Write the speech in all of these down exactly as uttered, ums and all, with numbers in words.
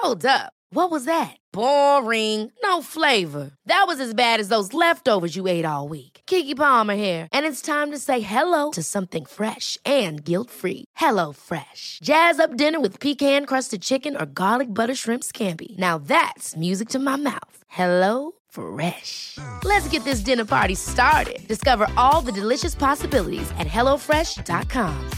Hold up. What was that? Boring. No flavor. That was as bad as those leftovers you ate all week. Keke Palmer here, and it's time to say hello to something fresh and guilt-free. Hello Fresh. Jazz up dinner with pecan-crusted chicken or garlic butter shrimp scampi. Now that's music to my mouth. Hello Fresh. Let's get this dinner party started. Discover all the delicious possibilities at hello fresh dot com.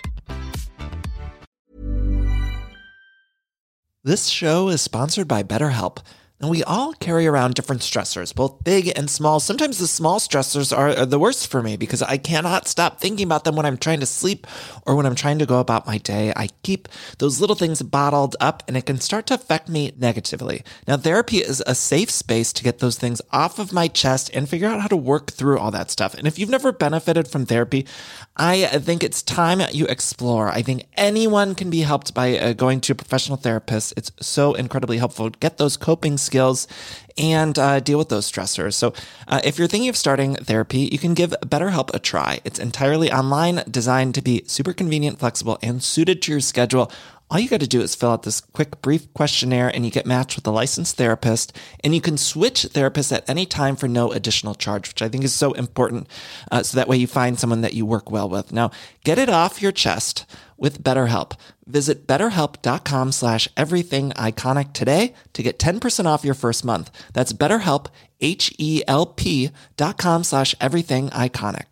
This show is sponsored by BetterHelp. And we all carry around different stressors, both big and small. Sometimes the small stressors are, are the worst for me because I cannot stop thinking about them when I'm trying to sleep or when I'm trying to go about my day. I keep those little things bottled up and it can start to affect me negatively. Now, therapy is a safe space to get those things off of my chest and figure out how to work through all that stuff. And if you've never benefited from therapy, I think it's time you explore. I think anyone can be helped by uh, going to a professional therapist. It's so incredibly helpful. Get those coping skills and uh, deal with those stressors. So uh, if you're thinking of starting therapy, you can give BetterHelp a try. It's entirely online, designed to be super convenient, flexible, and suited to your schedule. All you got to do is fill out this quick, brief questionnaire and you get matched with a licensed therapist, and you can switch therapists at any time for no additional charge, which I think is so important. Uh, so that way you find someone that you work well with. Now, get it off your chest with BetterHelp. Visit betterhelp.com slash everything iconic today to get ten percent off your first month. That's BetterHelp, H-E-L-P dot com slash everything iconic.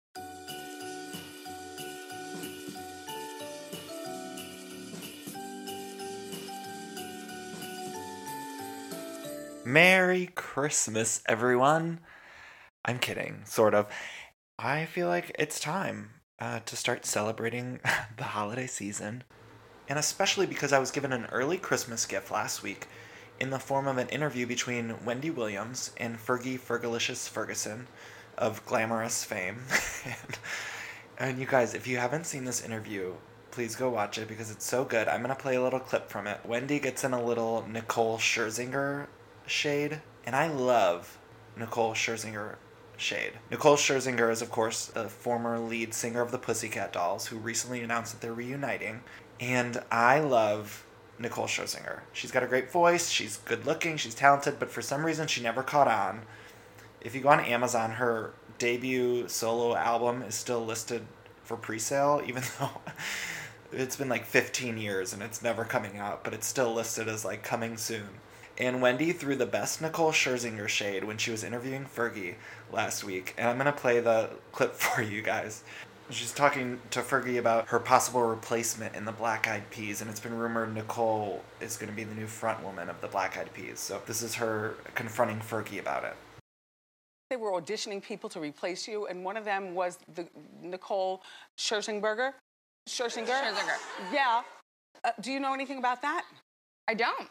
Merry Christmas, everyone. I'm kidding, sort of. I feel like it's time uh, to start celebrating the holiday season. And especially because I was given an early Christmas gift last week in the form of an interview between Wendy Williams and Fergie Fergalicious Ferguson of glamorous fame. and, and you guys, if you haven't seen this interview, please go watch it because it's so good. I'm going to play a little clip from it. Wendy gets in a little Nicole Scherzinger shade, and I love Nicole Scherzinger shade. Nicole Scherzinger is, of course, the former lead singer of the Pussycat Dolls, who recently announced that they're reuniting, and I love Nicole Scherzinger. She's got a great voice, she's good looking, she's talented, but for some reason she never caught on. If you go on Amazon, her debut solo album is still listed for pre-sale, even though it's been like fifteen years and it's never coming out, but it's still listed as like coming soon. And Wendy threw the best Nicole Scherzinger shade when she was interviewing Fergie last week. And I'm going to play the clip for you guys. She's talking to Fergie about her possible replacement in the Black Eyed Peas. And it's been rumored Nicole is going to be the new front woman of the Black Eyed Peas. So this is her confronting Fergie about it. They were auditioning people to replace you. And one of them was the Nicole Scherzinger. Scherzinger? Scherzinger. Yeah. Uh, do you know anything about that? I don't.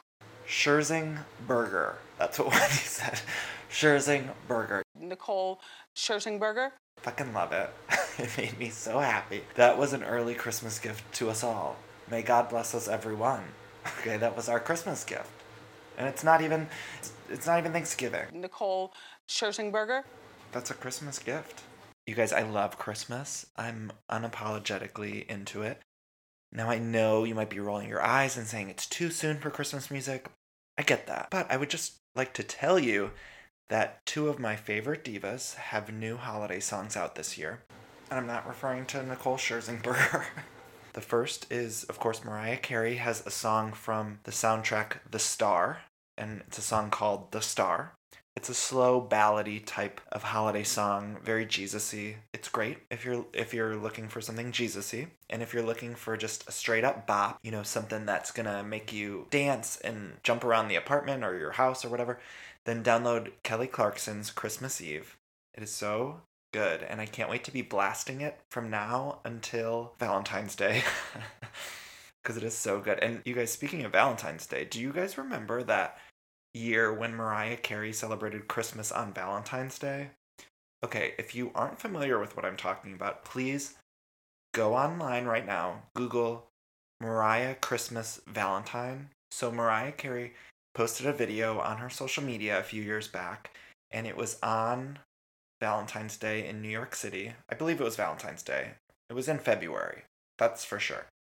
Scherzinger. That's what Wendy said. Scherzinger. Nicole Scherzinger. Fucking love it. It made me so happy. That was an early Christmas gift to us all. May God bless us everyone. Okay, that was our Christmas gift. And it's not even, it's not even Thanksgiving. Nicole Scherzinger. That's a Christmas gift. You guys, I love Christmas. I'm unapologetically into it. Now I know you might be rolling your eyes and saying it's too soon for Christmas music. I get that. But I would just like to tell you that two of my favorite divas have new holiday songs out this year. And I'm not referring to Nicole Scherzinger. The first is, of course, Mariah Carey has a song from the soundtrack The Star. And it's a song called The Star. It's a slow ballady type of holiday song, very Jesus-y. It's great if you're if you're looking for something Jesus-y. And if you're looking for just a straight up bop, you know, something that's gonna make you dance and jump around the apartment or your house or whatever, then download Kelly Clarkson's Christmas Eve. It is so good, and I can't wait to be blasting it from now until Valentine's Day. Because it is so good. And you guys, speaking of Valentine's Day, do you guys remember that year when Mariah Carey celebrated Christmas on Valentine's Day? Okay, if you aren't familiar with what I'm talking about, please go online right now, Google Mariah Christmas Valentine. So Mariah Carey posted a video on her social media a few years back, and it was on Valentine's Day in New York City. I believe it was Valentine's Day. It was in February, that's for sure.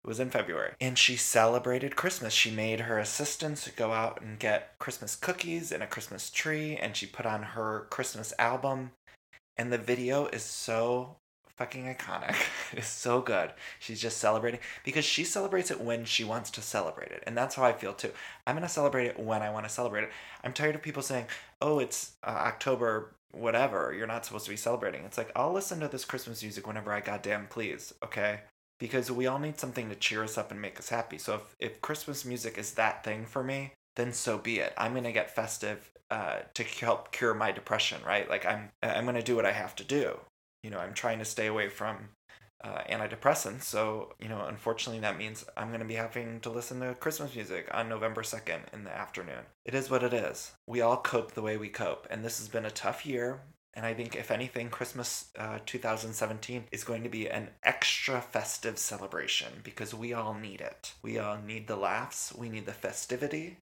It was in February. And she celebrated Christmas. She made her assistants go out and get Christmas cookies and a Christmas tree, and she put on her Christmas album. And the video is so fucking iconic. It's so good. She's just celebrating because she celebrates it when she wants to celebrate it. And that's how I feel too. I'm going to celebrate it when I want to celebrate it. I'm tired of people saying, oh, it's uh, October, whatever. You're not supposed to be celebrating. It's like, I'll listen to this Christmas music whenever I goddamn please, okay? Because we all need something to cheer us up and make us happy. So if, if Christmas music is that thing for me, then so be it. I'm going to get festive uh, to help cure my depression, right? Like, I'm I'm going to do what I have to do. You know, I'm trying to stay away from uh, antidepressants. So, you know, unfortunately, that means I'm going to be having to listen to Christmas music on November second in the afternoon. It is what it is. We all cope the way we cope. And this has been a tough year. And I think, if anything, Christmas uh, two thousand seventeen is going to be an extra festive celebration because we all need it. We all need the laughs. We need the festivity.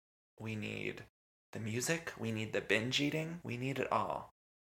We need the music. We need the binge eating. We need it all.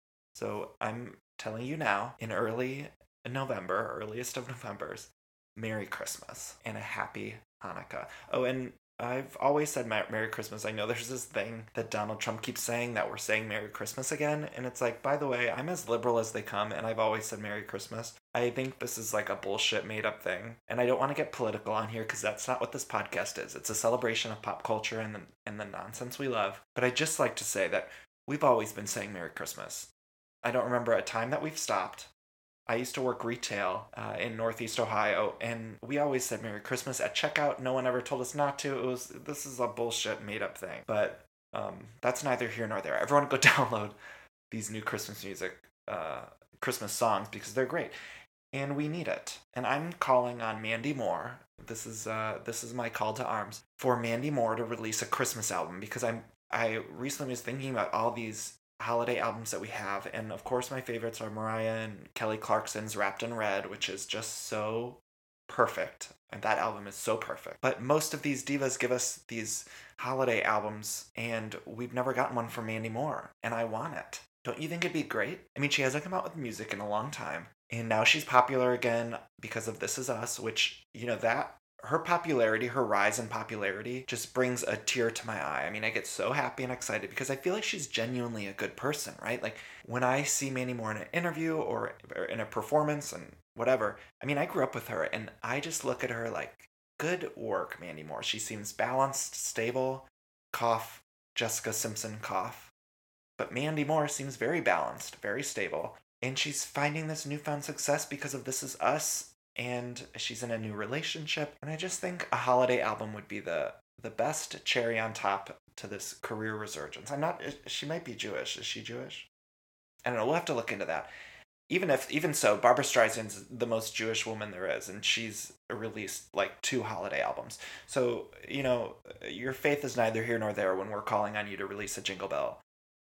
So I'm telling you now, in early November, earliest of Novembers, Merry Christmas and a happy Hanukkah. Oh, and I've always said Merry Christmas. I know there's this thing that Donald Trump keeps saying that we're saying Merry Christmas again. And it's like, by the way, I'm as liberal as they come, and I've always said Merry Christmas. I think this is like a bullshit made up thing. And I don't want to get political on here because that's not what this podcast is. It's a celebration of pop culture and the, and the nonsense we love. But I'd just like to say that we've always been saying Merry Christmas. I don't remember a time that we've stopped. I used to work retail uh, in Northeast Ohio, and we always said Merry Christmas at checkout. No one ever told us not to. It was this is a bullshit made-up thing. But um, that's neither here nor there. Everyone go download these new Christmas music, uh, Christmas songs, because they're great. And we need it. And I'm calling on Mandy Moore. This is uh, this is my call to arms for Mandy Moore to release a Christmas album, because I'm I recently was thinking about all these holiday albums that we have, and of course my favorites are Mariah and Kelly Clarkson's Wrapped in Red, which is just so perfect, and that album is so perfect. But most of these divas give us these holiday albums, and we've never gotten one from Mandy Moore, and I want it. Don't you think it'd be great? I mean, she hasn't come out with music in a long time, and now she's popular again because of This Is Us, which, you know, that her popularity, her rise in popularity, just brings a tear to my eye. I mean, I get so happy and excited because I feel like she's genuinely a good person, right? Like, when I see Mandy Moore in an interview or in a performance and whatever, I mean, I grew up with her, and I just look at her like, good work, Mandy Moore. She seems balanced, stable, cough, Jessica Simpson cough. But Mandy Moore seems very balanced, very stable, and she's finding this newfound success because of This Is Us, and she's in a new relationship, and I just think a holiday album would be the the best cherry on top to this career resurgence. I'm not, she might be Jewish. Is she Jewish? I don't know, we'll have to look into that. Even if, even so, Barbra Streisand's the most Jewish woman there is, and she's released like two holiday albums. So, you know, your faith is neither here nor there when we're calling on you to release a Jingle Bell.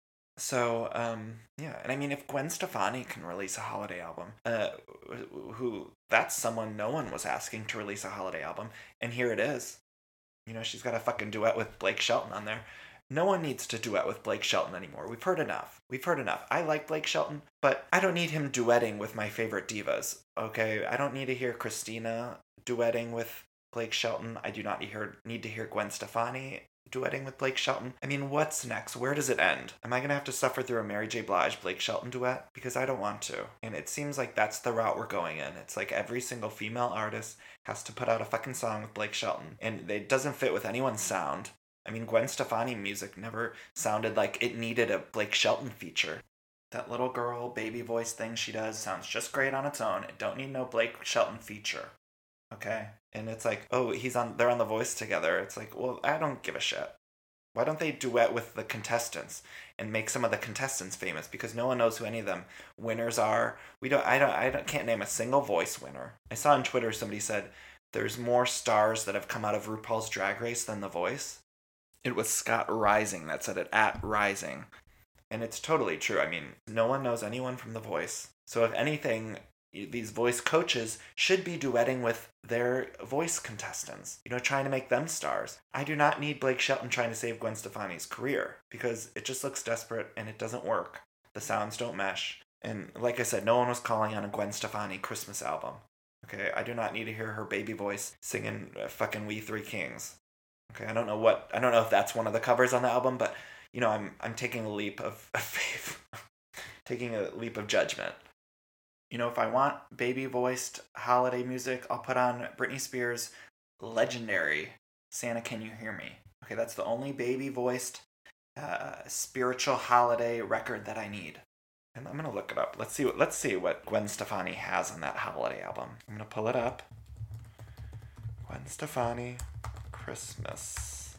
So, um, yeah, and I mean, if Gwen Stefani can release a holiday album, uh, who, that's someone no one was asking to release a holiday album, and here it is. You know, she's got a fucking duet with Blake Shelton on there. No one needs to duet with Blake Shelton anymore. We've heard enough. We've heard enough. I like Blake Shelton, but I don't need him duetting with my favorite divas, okay? I don't need to hear Christina duetting with Blake Shelton. I do not need, her, need to hear Gwen Stefani duetting with Blake Shelton. I mean, what's next? Where does it end? Am I going to have to suffer through a Mary J. Blige Blake Shelton duet? Because I don't want to. And it seems like that's the route we're going in. It's like every single female artist has to put out a fucking song with Blake Shelton. And it doesn't fit with anyone's sound. I mean, Gwen Stefani music never sounded like it needed a Blake Shelton feature. That little girl baby voice thing she does sounds just great on its own. It don't need no Blake Shelton feature. Okay? And it's like, oh, he's on, they're on The Voice together. It's like, well, I don't give a shit. Why don't they duet with the contestants and make some of the contestants famous? Because no one knows who any of them winners are. We don't, I don't, I don't, can't name a single Voice winner. I saw on Twitter somebody said, there's more stars that have come out of RuPaul's Drag Race than The Voice. It was Scott Rising that said it, at Rising. And it's totally true. I mean, no one knows anyone from The Voice. So if anything, these voice coaches should be duetting with their voice contestants, you know, trying to make them stars. I do not need Blake Shelton trying to save Gwen Stefani's career, because it just looks desperate and it doesn't work. The sounds don't mesh. And like I said, no one was calling on a Gwen Stefani Christmas album. Okay, I do not need to hear her baby voice singing uh, fucking We Three Kings. Okay, I don't know what, I don't know if that's one of the covers on the album, but, you know, I'm I'm taking a leap of, of faith. Taking a leap of judgment. You know, if I want baby-voiced holiday music, I'll put on Britney Spears' legendary Santa Can You Hear Me? Okay, that's the only baby-voiced uh, spiritual holiday record that I need. And I'm gonna look it up. Let's see what let's see what Gwen Stefani has on that holiday album. I'm gonna pull it up. Gwen Stefani, Christmas.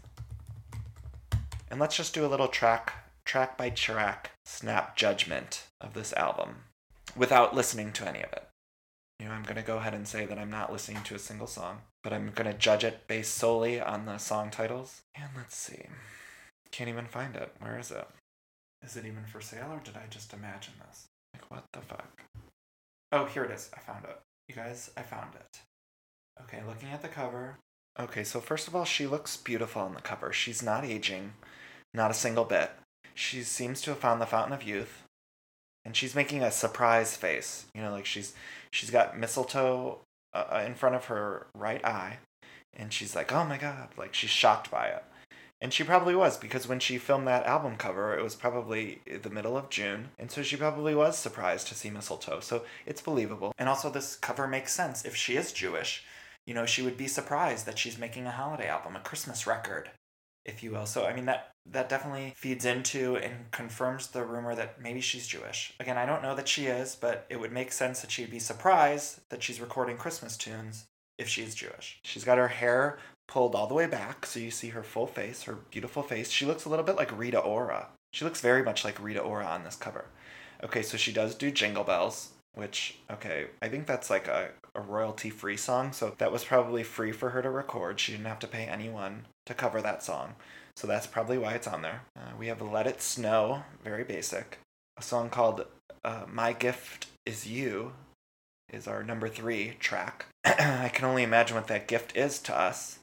And let's just do a little track track by track snap judgment of this album without listening to any of it. You know, I'm gonna go ahead and say that I'm not listening to a single song, but I'm gonna judge it based solely on the song titles. And let's see. Can't even find it. Where is it? Is it even for sale, or did I just imagine this? Like, what the fuck? Oh, here it is. I found it. You guys, I found it. Okay, looking at the cover. Okay, so first of all, she looks beautiful on the cover. She's not aging. Not a single bit. She seems to have found the fountain of youth. And she's making a surprise face. You know, like she's she's got mistletoe uh, in front of her right eye. And she's like, oh my god. Like, she's shocked by it. And she probably was, because when she filmed that album cover, it was probably the middle of June. And so she probably was surprised to see mistletoe. So it's believable. And also this cover makes sense. If she is Jewish, you know, she would be surprised that she's making a holiday album, a Christmas record, if you will. So, I mean, that, that definitely feeds into and confirms the rumor that maybe she's Jewish. Again, I don't know that she is, but it would make sense that she'd be surprised that she's recording Christmas tunes if she's Jewish. She's got her hair pulled all the way back, so you see her full face, her beautiful face. She looks a little bit like Rita Ora. She looks very much like Rita Ora on this cover. Okay, so she does do Jingle Bells, which, okay, I think that's like a, a royalty-free song, so that was probably free for her to record. She didn't have to pay anyone to cover that song, so that's probably why it's on there. Uh, we have Let It Snow, very basic. A song called uh, My Gift Is You is our number three track. I can only imagine what that gift is to us.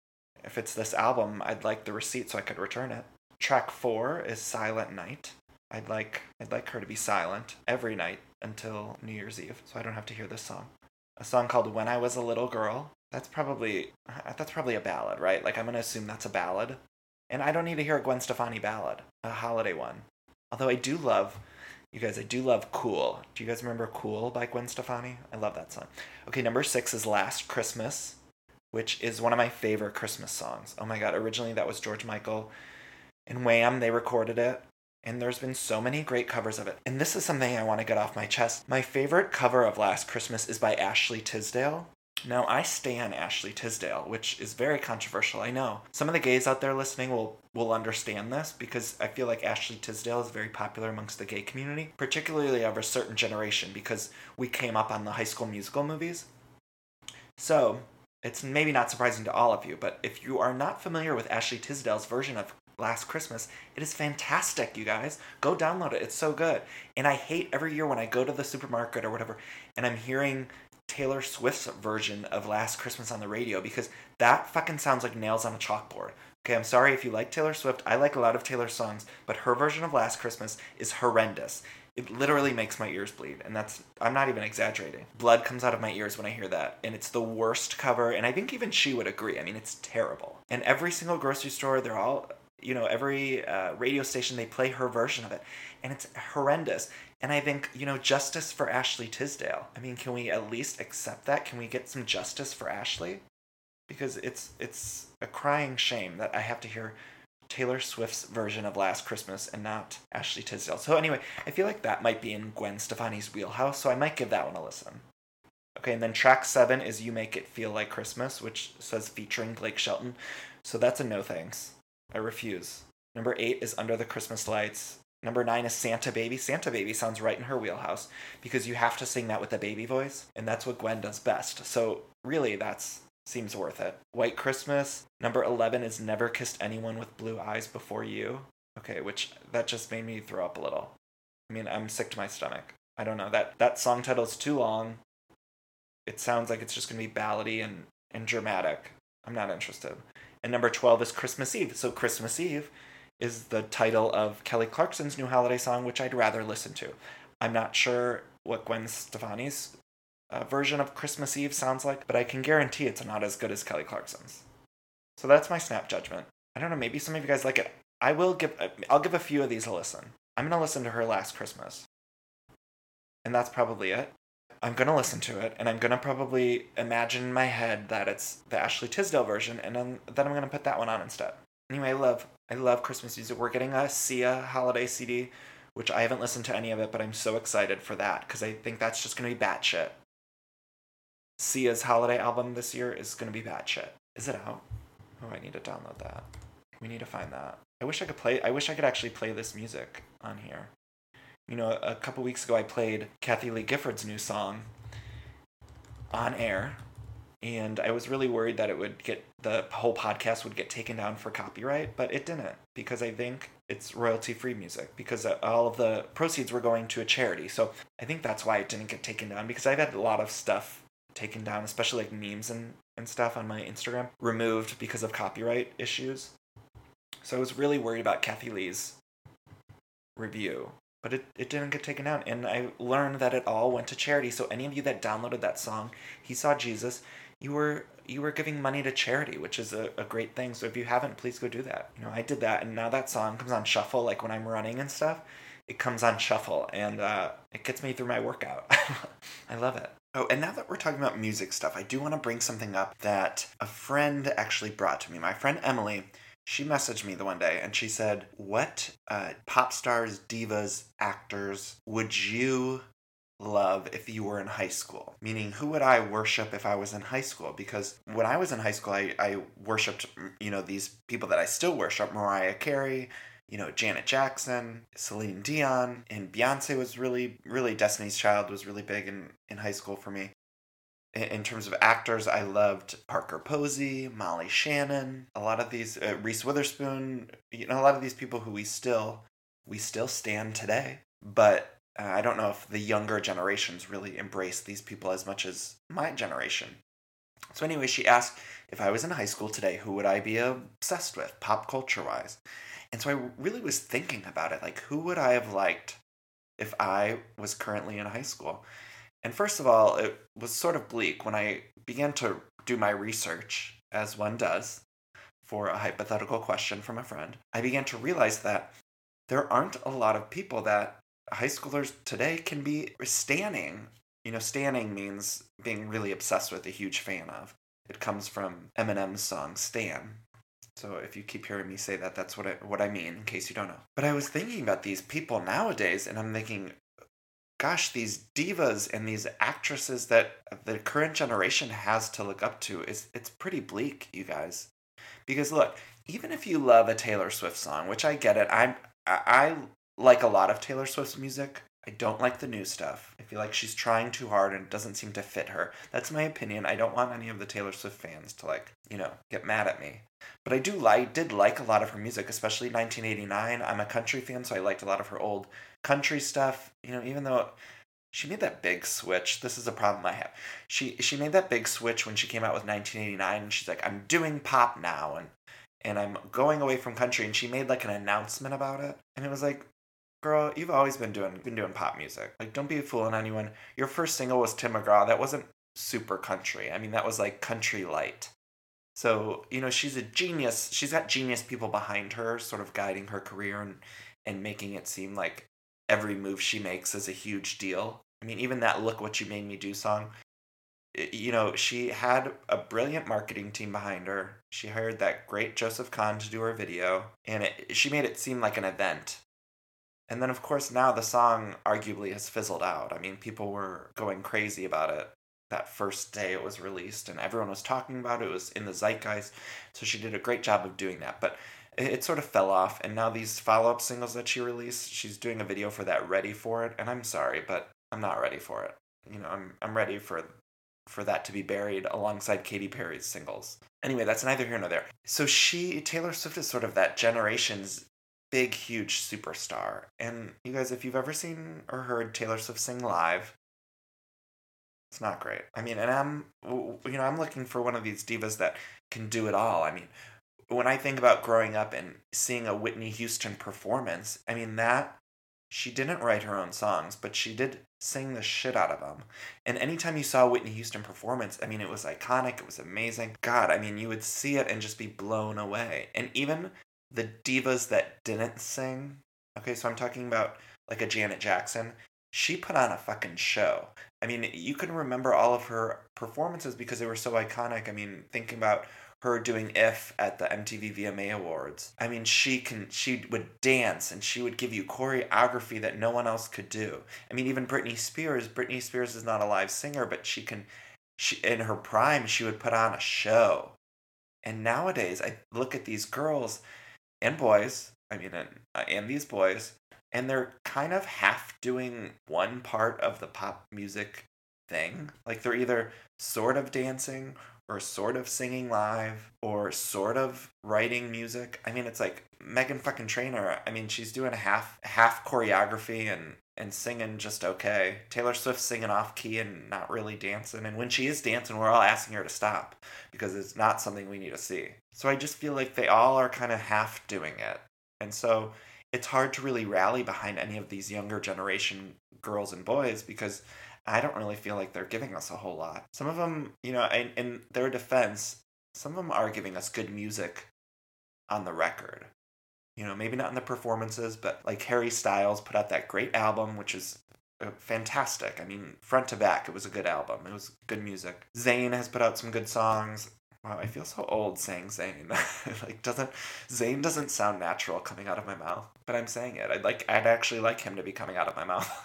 If it's this album, I'd like the receipt so I could return it. Track four is Silent Night. I'd like I'd like her to be silent every night until New Year's Eve, so I don't have to hear this song. A song called When I Was a Little Girl. That's probably that's probably a ballad, right? Like, I'm gonna assume that's a ballad. And I don't need to hear a Gwen Stefani ballad, a holiday one. Although I do love, you guys, I do love Cool. Do you guys remember Cool by Gwen Stefani? I love that song. Okay, number six is Last Christmas, which is one of my favorite Christmas songs. Oh my god, originally that was George Michael and Wham, they recorded it. And there's been so many great covers of it. And this is something I want to get off my chest. My favorite cover of Last Christmas is by Ashley Tisdale. Now, I stan Ashley Tisdale, which is very controversial, I know. Some of the gays out there listening will, will understand this, because I feel like Ashley Tisdale is very popular amongst the gay community, particularly of a certain generation, because we came up on the High School Musical movies. So, it's maybe not surprising to all of you, but if you are not familiar with Ashley Tisdale's version of Last Christmas, it is fantastic, you guys. Go download it. It's so good. And I hate every year when I go to the supermarket or whatever, and I'm hearing Taylor Swift's version of Last Christmas on the radio, because that fucking sounds like nails on a chalkboard. Okay, I'm sorry if you like Taylor Swift. I like a lot of Taylor's songs, but her version of Last Christmas is horrendous. It literally makes my ears bleed, and that's, I'm not even exaggerating. Blood comes out of my ears when I hear that, and it's the worst cover, and I think even she would agree. I mean, it's terrible. And every single grocery store, they're all, you know, every uh, radio station, they play her version of it, and it's horrendous. And I think, you know, justice for Ashley Tisdale. I mean, can we at least accept that? Can we get some justice for Ashley? Because it's it's a crying shame that I have to hear Taylor Swift's version of Last Christmas and not Ashley Tisdale. So anyway, I feel like that might be in Gwen Stefani's wheelhouse, so I might give that one a listen. Okay, and then track seven is You Make It Feel Like Christmas, which says featuring Blake Shelton. So that's a no thanks. I refuse. Number eight is Under the Christmas Lights. Number nine is Santa Baby. Santa Baby sounds right in her wheelhouse, because you have to sing that with a baby voice, and that's what Gwen does best. So really, that's seems worth it. White Christmas. Number eleven is Never Kissed Anyone with Blue Eyes Before You. Okay, which, that just made me throw up a little. I mean, I'm sick to my stomach. I don't know. That, that song title is too long. It sounds like it's just going to be ballady and, and dramatic. I'm not interested. And number twelve is Christmas Eve. So Christmas Eve is the title of Kelly Clarkson's new holiday song, which I'd rather listen to. I'm not sure what Gwen Stefani's uh, version of Christmas Eve sounds like, but I can guarantee it's not as good as Kelly Clarkson's. So that's my snap judgment. I don't know, maybe some of you guys like it. I will give, I'll give a few of these a listen. I'm going to listen to her Last Christmas. And that's probably it. I'm going to listen to it, and I'm going to probably imagine in my head that it's the Ashley Tisdale version, and then, then I'm going to put that one on instead. Anyway, I love, I love Christmas music. We're getting a Sia holiday C D, which I haven't listened to any of it, but I'm so excited for that, because I think that's just going to be batshit. Sia's holiday album this year is going to be batshit. Is it out? Oh, I need to download that. We need to find that. I wish I could play, I wish I could actually play this music on here. You know, a couple weeks ago I played Kathy Lee Gifford's new song on air, and I was really worried that it would get, the whole podcast would get taken down for copyright, but it didn't, because I think it's royalty-free music, because all of the proceeds were going to a charity. So I think that's why it didn't get taken down, because I've had a lot of stuff taken down, especially like memes and, and stuff on my Instagram, removed because of copyright issues. So I was really worried about Kathy Lee's review, but it, it didn't get taken down. And I learned that it all went to charity. So any of you that downloaded that song, He Saw Jesus, you were you were giving money to charity, which is a, a great thing. So if you haven't, please go do that. You know, I did that, and now that song comes on shuffle, like when I'm running and stuff. It comes on shuffle, and uh, it gets me through my workout. I love it. Oh, and now that we're talking about music stuff, I do want to bring something up that a friend actually brought to me. My friend Emily, she messaged me the one day, and she said, what uh, pop stars, divas, actors would you love if you were in high school? Meaning, who would I worship if I was in high school? Because when I was in high school, I, I worshipped, you know, these people that I still worship. Mariah Carey, you know, Janet Jackson, Celine Dion, and Beyonce was really, really, Destiny's Child was really big in, in high school for me. In, in terms of actors, I loved Parker Posey, Molly Shannon, a lot of these, uh, Reese Witherspoon, you know, a lot of these people who we still, we still stand today. But uh, I don't know if the younger generations really embrace these people as much as my generation. So anyway, she asked if I was in high school today, who would I be obsessed with, pop culture-wise? And so I really was thinking about it, like, who would I have liked if I was currently in high school? And first of all, it was sort of bleak when I began to do my research, as one does, for a hypothetical question from a friend. I began to realize that there aren't a lot of people that high schoolers today can be standing. You know, standing means being really obsessed with, a huge fan of. It comes from Eminem's song, Stan. So if you keep hearing me say that, that's what I, what I mean, in case you don't know. But I was thinking about these people nowadays, and I'm thinking, gosh, these divas and these actresses that the current generation has to look up to, is it's pretty bleak, you guys. Because look, even if you love a Taylor Swift song, which I get it, I'm, I, I like a lot of Taylor Swift's music. I don't like the new stuff. I feel like she's trying too hard and it doesn't seem to fit her. That's my opinion. I don't want any of the Taylor Swift fans to, like, you know, get mad at me. But I do like, did like a lot of her music, especially nineteen eighty-nine. I'm a country fan, so I liked a lot of her old country stuff. You know, even though she made that big switch. This is a problem I have. She she made that big switch when she came out with nineteen eighty-nine, and she's like, I'm doing pop now, and and I'm going away from country, and she made like an announcement about it. And it was like, girl, you've always been doing been doing pop music. Like, don't be fooling anyone. Your first single was Tim McGraw. That wasn't super country. I mean, that was like country light. So, you know, she's a genius. She's got genius people behind her, sort of guiding her career and, and making it seem like every move she makes is a huge deal. I mean, even that Look What You Made Me Do song, you know, she had a brilliant marketing team behind her. She hired that great Joseph Kahn to do her video, and it, she made it seem like an event. And then, of course, now the song arguably has fizzled out. I mean, people were going crazy about it that first day it was released, and everyone was talking about it. It was in the zeitgeist, so she did a great job of doing that. But it, it sort of fell off, and now these follow-up singles that she released, she's doing a video for that, Ready For It, and I'm sorry, but I'm not ready for it. You know, I'm I'm ready for for that to be buried alongside Katy Perry's singles. Anyway, that's neither here nor there. So she, Taylor Swift is sort of that generation's big, huge superstar. And you guys, if you've ever seen or heard Taylor Swift sing live, it's not great. I mean, and I'm, you know, I'm looking for one of these divas that can do it all. I mean, when I think about growing up and seeing a Whitney Houston performance, I mean, that She didn't write her own songs, but she did sing the shit out of them. And anytime you saw Whitney Houston performance, I mean, it was iconic. It was amazing. God, I mean, you would see it and just be blown away. And even the divas that didn't sing, okay, so I'm talking about like a Janet Jackson, she put on a fucking show. I mean, you can remember all of her performances because they were so iconic. I mean, thinking about her doing If at the M T V V M A Awards. I mean, she can she would dance and she would give you choreography that no one else could do. I mean, even Britney Spears, Britney Spears is not a live singer, but she can she in her prime, she would put on a show. And nowadays, I look at these girls and boys, I mean, and, uh, and these boys, and they're kind of half doing one part of the pop music thing. Like they're either sort of dancing or sort of singing live or sort of writing music. I mean, it's like Megan fucking Trainor. I mean, she's doing a half half choreography and and singing just okay. Taylor Swift's singing off key and not really dancing. And when she is dancing, we're all asking her to stop because it's not something we need to see. So I just feel like they all are kind of half doing it. And so it's hard to really rally behind any of these younger generation girls and boys because I don't really feel like they're giving us a whole lot. Some of them, you know, in, in their defense, some of them are giving us good music on the record. You know, maybe not in the performances, but like Harry Styles put out that great album, which is uh, fantastic. I mean, front to back, it was a good album. It was good music. Zayn has put out some good songs. Wow, I feel so old saying Zayn. like, doesn't Zayn doesn't sound natural coming out of my mouth, but I'm saying it. I'd like, I'd actually like him to be coming out of my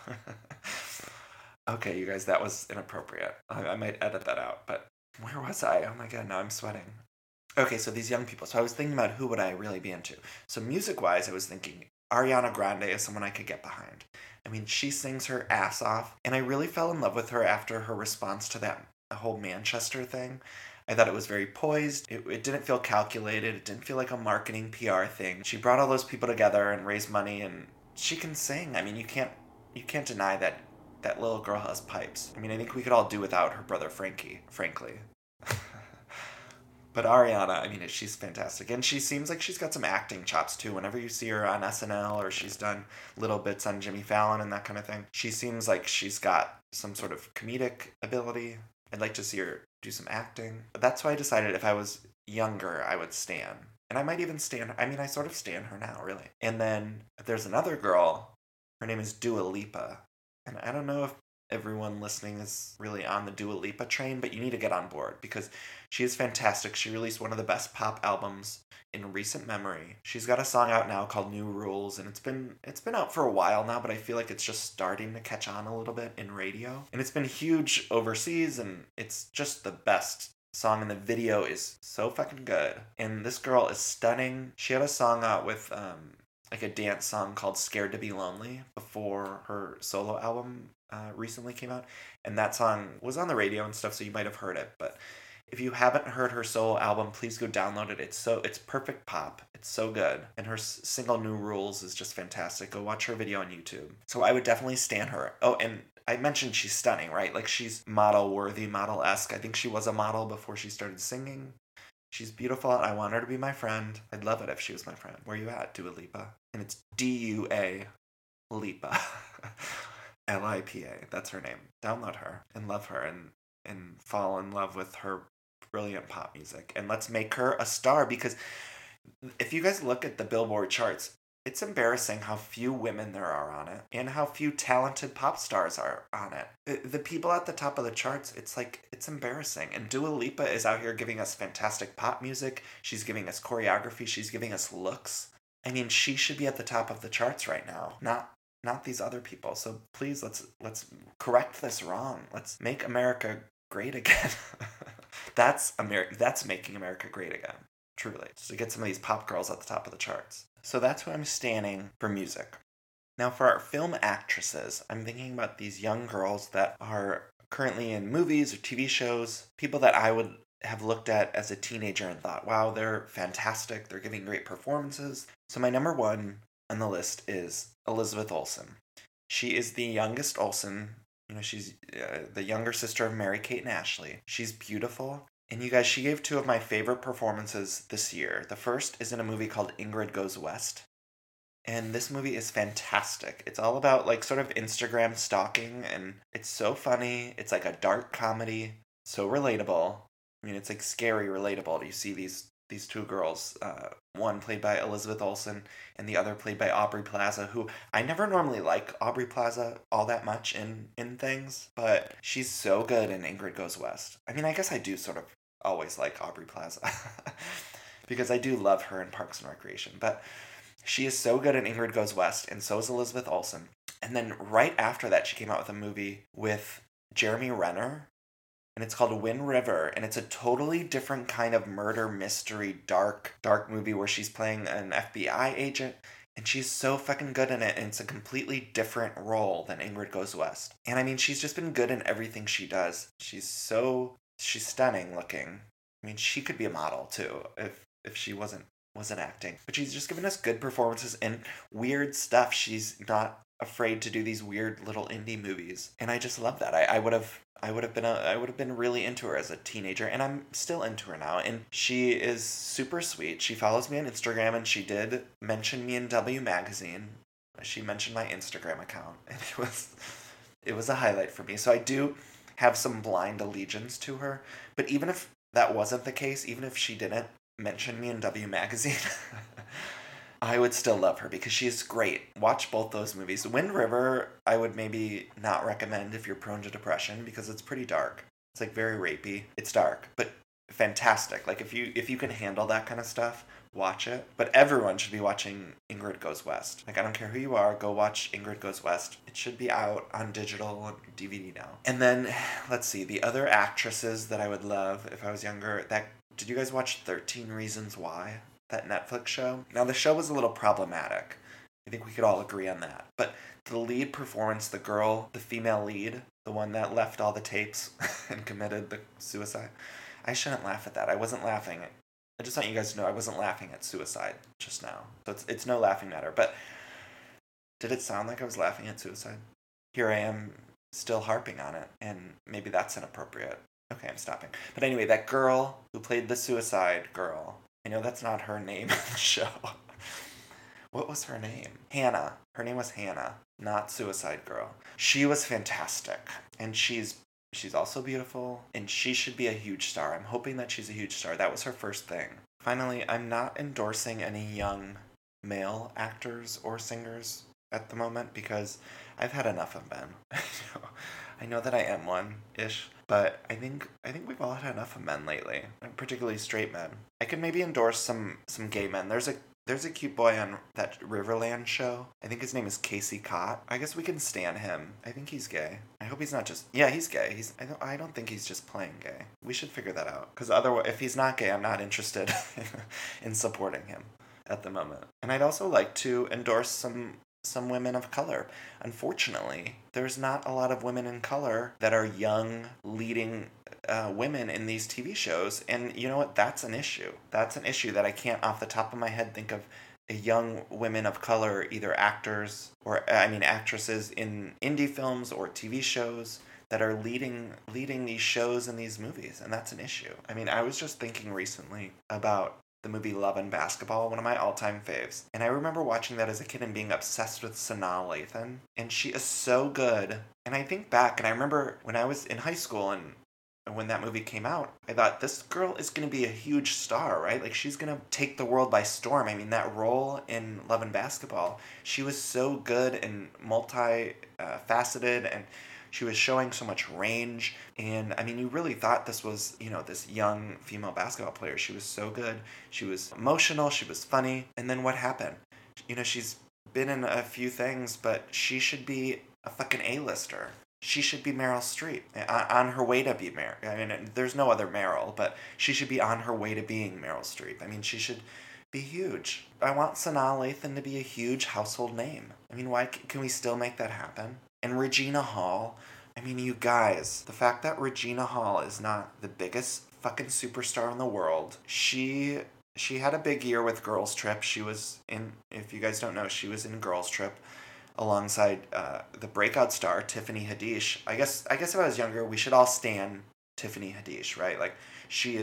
mouth. Okay, you guys, that was inappropriate. I, I might edit that out, but where was I? Oh my god, now I'm sweating. Okay, so these young people. So I was thinking about who would I really be into. So music-wise, I was thinking Ariana Grande is someone I could get behind. I mean, she sings her ass off, and I really fell in love with her after her response to that whole Manchester thing. I thought it was very poised. It, it didn't feel calculated. It didn't feel like a marketing P R thing. She brought all those people together and raised money, and she can sing. I mean, you can't you can't deny that that little girl has pipes. I mean, I think we could all do without her brother Frankie, frankly. But Ariana, I mean, she's fantastic. And she seems like she's got some acting chops, too. Whenever you see her on S N L or she's done little bits on Jimmy Fallon and that kind of thing, she seems like she's got some sort of comedic ability. I'd like to see her do some acting. But that's why I decided if I was younger, I would stan. And I might even stan, I mean, I sort of stan her now, really. And then there's another girl. Her name is Dua Lipa. And I don't know if everyone listening is really on the Dua Lipa train, but you need to get on board because she is fantastic. She released one of the best pop albums in recent memory. She's got a song out now called New Rules, and it's been it's been out for a while now, but I feel like it's just starting to catch on a little bit in radio. And it's been huge overseas, and it's just the best song, and the video is so fucking good. And this girl is stunning. She had a song out with um like a dance song called Scared to Be Lonely before her solo album uh, recently came out. And that song was on the radio and stuff, so you might have heard it. But if you haven't heard her solo album, please go download it. It's so it's perfect pop. It's so good. And her s- single New Rules is just fantastic. Go watch her video on YouTube. So I would definitely stan her. Oh, and I mentioned she's stunning, right? Like she's model-worthy, model-esque. I think she was a model before she started singing. She's beautiful, and I want her to be my friend. I'd love it if she was my friend. Where you at, Dua Lipa? And it's D U A Lipa. L I P A. That's her name. Download her and love her and, and fall in love with her brilliant pop music. And let's make her a star because if you guys look at the Billboard charts, it's embarrassing how few women there are on it and how few talented pop stars are on it. The people at the top of the charts, it's like, it's embarrassing. And Dua Lipa is out here giving us fantastic pop music. She's giving us choreography. She's giving us looks. I mean, she should be at the top of the charts right now, not not these other people. So please, let's let's correct this wrong. Let's make America great again. that's Amer- That's making America great again, truly. Just to get some of these pop girls at the top of the charts. So that's who I'm standing for music. Now for our film actresses, I'm thinking about these young girls that are currently in movies or T V shows, people that I would have looked at as a teenager and thought, wow, they're fantastic, they're giving great performances. So my number one on the list is Elizabeth Olsen. She is the youngest Olsen. You know, she's uh, the younger sister of Mary-Kate and Ashley. She's beautiful. And you guys, she gave two of my favorite performances this year. The first is in a movie called Ingrid Goes West. And this movie is fantastic. It's all about like sort of Instagram stalking, and it's so funny. It's like a dark comedy, so relatable. I mean, it's like scary relatable. You see these these two girls, uh, one played by Elizabeth Olsen and the other played by Aubrey Plaza, who I never normally like Aubrey Plaza all that much in, in things, but she's so good in Ingrid Goes West. I mean, I guess I do sort of always like Aubrey Plaza because I do love her in Parks and Recreation, but she is so good in Ingrid Goes West, and so is Elizabeth Olsen. And then right after that, she came out with a movie with Jeremy Renner, and it's called Wind River, and it's a totally different kind of murder mystery dark dark movie where she's playing an F B I agent, and she's so fucking good in it, and it's a completely different role than Ingrid Goes West. And I mean, she's just been good in everything she does. She's so she's stunning looking. I mean, she could be a model too if if she wasn't wasn't acting. But she's just given us good performances and weird stuff. She's not afraid to do these weird little indie movies, and I just love that. I, I would have I would have been a, I would have been really into her as a teenager, and I'm still into her now. And she is super sweet. She follows me on Instagram, and she did mention me in W Magazine. She mentioned my Instagram account, and it was it was a highlight for me. So I do have some blind allegiance to her. But even if that wasn't the case, even if she didn't mention me in W Magazine, I would still love her because she is great. Watch both those movies. Wind River, I would maybe not recommend if you're prone to depression because it's pretty dark. It's like very rapey. It's dark, but fantastic. Like if you if you can handle that kind of stuff, watch it. But everyone should be watching Ingrid Goes West. Like I don't care who you are, go watch Ingrid Goes West. It should be out on digital and D V D now. And then let's see, the other actresses that I would love if I was younger. That did you guys watch thirteen Reasons Why? That Netflix show. Now, the show was a little problematic. I think we could all agree on that. But the lead performance, the girl, the female lead, the one that left all the tapes and committed the suicide, I shouldn't laugh at that. I wasn't laughing. I just want you guys to know I wasn't laughing at suicide just now. So it's, it's no laughing matter. But did it sound like I was laughing at suicide? Here I am still harping on it, and maybe that's inappropriate. Okay, I'm stopping. But anyway, that girl who played the suicide girl, I know that's not her name in the show. What was her name? Hannah. Her name was Hannah, not Suicide Girl. She was fantastic. And she's she's also beautiful. And she should be a huge star. I'm hoping that she's a huge star. That was her first thing. Finally, I'm not endorsing any young male actors or singers at the moment because I've had enough of men. I know that I am one-ish, but I think I think we've all had enough of men lately, particularly straight men. I could maybe endorse some some gay men. There's a there's a cute boy on that Riverland show. I think his name is Casey Cott. I guess we can stan him. I think he's gay. I hope he's not just yeah he's gay. He's I don't I don't think he's just playing gay. We should figure that out because otherwise, if he's not gay, I'm not interested in supporting him at the moment. And I'd also like to endorse some. some women of color. Unfortunately, there's not a lot of women in color that are young, leading uh, women in these T V shows. And you know what? That's an issue. That's an issue that I can't off the top of my head think of a young women of color, either actors or, I mean, actresses in indie films or T V shows that are leading leading these shows and these movies. And that's an issue. I mean, I was just thinking recently about the movie Love and Basketball, one of my all-time faves. And I remember watching that as a kid and being obsessed with Sanaa Lathan. And she is so good. And I think back, and I remember when I was in high school and when that movie came out, I thought, this girl is going to be a huge star, right? Like, she's going to take the world by storm. I mean, that role in Love and Basketball, she was so good and multi-faceted, and she was showing so much range, and I mean, you really thought this was, you know, this young female basketball player. She was so good. She was emotional. She was funny. And then what happened? You know, she's been in a few things, but she should be a fucking A-lister. She should be Meryl Streep, on her way to be Meryl. I mean, there's no other Meryl, but she should be on her way to being Meryl Streep. I mean, she should be huge. I want Sanaa Lathan to be a huge household name. I mean, why can we still make that happen? And Regina Hall, I mean, you guys, the fact that Regina Hall is not the biggest fucking superstar in the world, she she had a big year with Girls Trip. She was in, if you guys don't know, she was in Girls Trip alongside uh, the breakout star, Tiffany Haddish. I guess I guess if I was younger, we should all stan Tiffany Haddish, right? Like, she is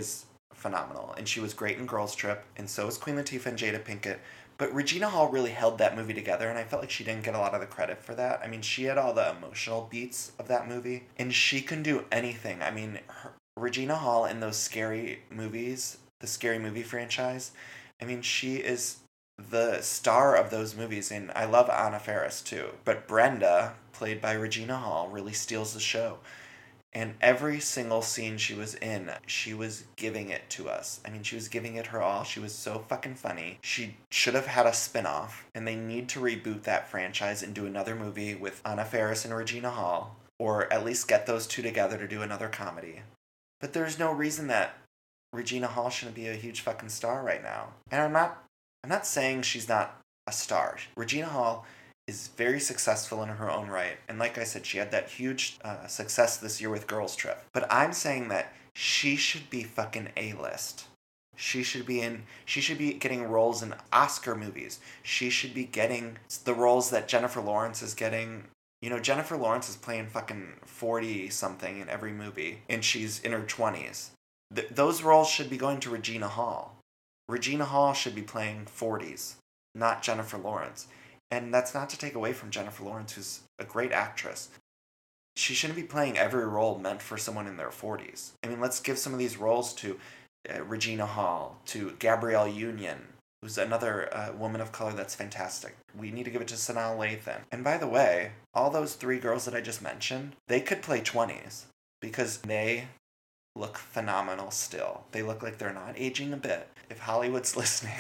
phenomenal. And she was great in Girls Trip, and so was Queen Latifah and Jada Pinkett. But Regina Hall really held that movie together, and I felt like she didn't get a lot of the credit for that. I mean, she had all the emotional beats of that movie, and she can do anything. I mean, her, Regina Hall in those scary movies, the Scary Movie franchise, I mean, she is the star of those movies, and I love Anna Faris too. But Brenda, played by Regina Hall, really steals the show. And every single scene she was in, she was giving it to us. I mean, she was giving it her all. She was so fucking funny. She should have had a spin-off, and they need to reboot that franchise and do another movie with Anna Faris and Regina Hall, or at least get those two together to do another comedy. But there's no reason that Regina Hall shouldn't be a huge fucking star right now. And I'm not, I'm not saying she's not a star. Regina Hall is very successful in her own right. And like I said, she had that huge uh, success this year with Girls Trip. But I'm saying that she should be fucking A-list. She should be in, she should be getting roles in Oscar movies. She should be getting the roles that Jennifer Lawrence is getting. You know, Jennifer Lawrence is playing fucking forty-something in every movie, and she's in her twenties. Th- those roles should be going to Regina Hall. Regina Hall should be playing forties, not Jennifer Lawrence. And that's not to take away from Jennifer Lawrence, who's a great actress. She shouldn't be playing every role meant for someone in their forties. I mean, let's give some of these roles to uh, Regina Hall, to Gabrielle Union, who's another uh, woman of color that's fantastic. We need to give it to Sanaa Lathan. And by the way, all those three girls that I just mentioned, they could play twenties because they look phenomenal still. They look like they're not aging a bit. If Hollywood's listening,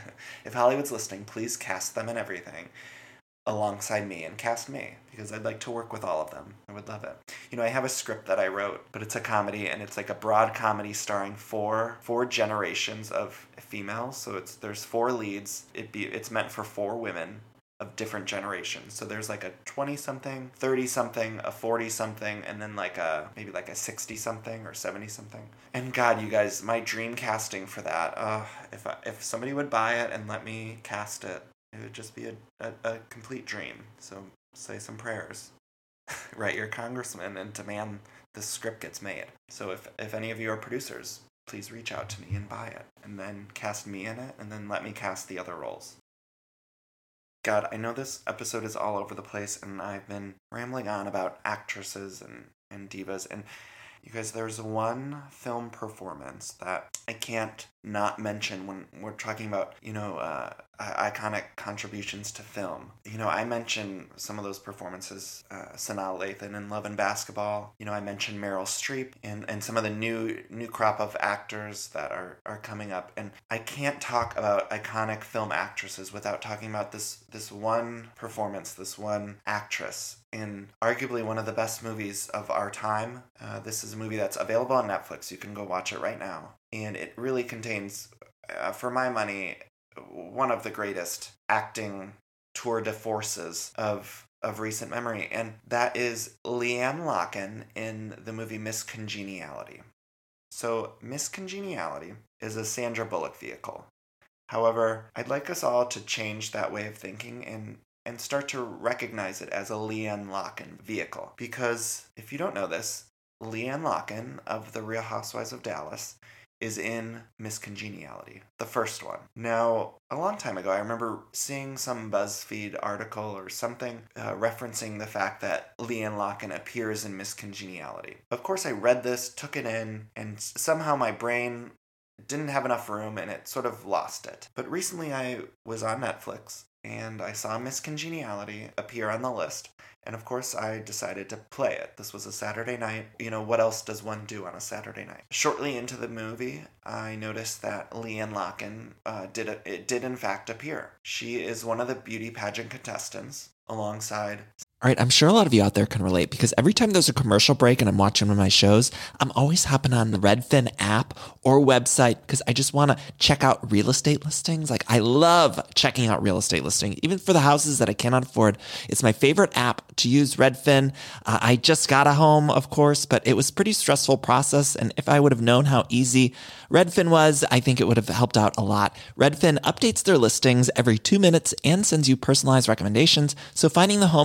if Hollywood's listening, please cast them in everything alongside me, and cast me, because I'd like to work with all of them. I would love it. You know, I have a script that I wrote, but it's a comedy, and it's like a broad comedy starring four four generations of females. So it's there's four leads. It be it's meant for four women of different generations. So there's like a twenty-something, thirty-something, a forty-something, and then like a, maybe like a sixty-something or seventy-something. And God, you guys, my dream casting for that, uh, if I, if somebody would buy it and let me cast it, it would just be a, a, a complete dream. So say some prayers. Write your congressman and demand this script gets made. So if, if any of you are producers, please reach out to me and buy it. And then cast me in it, and then let me cast the other roles. God, I know this episode is all over the place, and I've been rambling on about actresses and, and divas, and you guys, there's one film performance that I can't not mention when we're talking about, you know, uh, iconic contributions to film. You know, I mentioned some of those performances, uh, Sanaa Lathan in Love and Basketball. You know, I mentioned Meryl Streep and, and some of the new new crop of actors that are, are coming up. And I can't talk about iconic film actresses without talking about this, this one performance, this one actress in arguably one of the best movies of our time. Uh, this is a movie that's available on Netflix. You can go watch it right now. And it really contains, uh, for my money, one of the greatest acting tour de forces of of recent memory. And that is Leanne Locken in the movie Miss Congeniality. So Miss Congeniality is a Sandra Bullock vehicle. However, I'd like us all to change that way of thinking and and start to recognize it as a Leanne Locken vehicle. Because if you don't know this, Leanne Locken of The Real Housewives of Dallas is in Miss Congeniality, the first one. Now, a long time ago, I remember seeing some BuzzFeed article or something uh, referencing the fact that Leanne Locken appears in Miss Congeniality. Of course, I read this, took it in, and somehow my brain didn't have enough room and it sort of lost it. But recently I was on Netflix and I saw Miss Congeniality appear on the list. And of course, I decided to play it. This was a Saturday night. You know, what else does one do on a Saturday night? Shortly into the movie, I noticed that Leanne Locken uh, did, a, it did in fact appear. She is one of the beauty pageant contestants alongside... All right, I'm sure a lot of you out there can relate because every time there's a commercial break and I'm watching one of my shows, I'm always hopping on the Redfin app or website because I just want to check out real estate listings. Like, I love checking out real estate listings, even for the houses that I cannot afford. It's my favorite app to use, Redfin. Uh, I just got a home, of course, but it was a pretty stressful process. And if I would have known how easy Redfin was, I think it would have helped out a lot. Redfin updates their listings every two minutes and sends you personalized recommendations. So finding the home that's perfect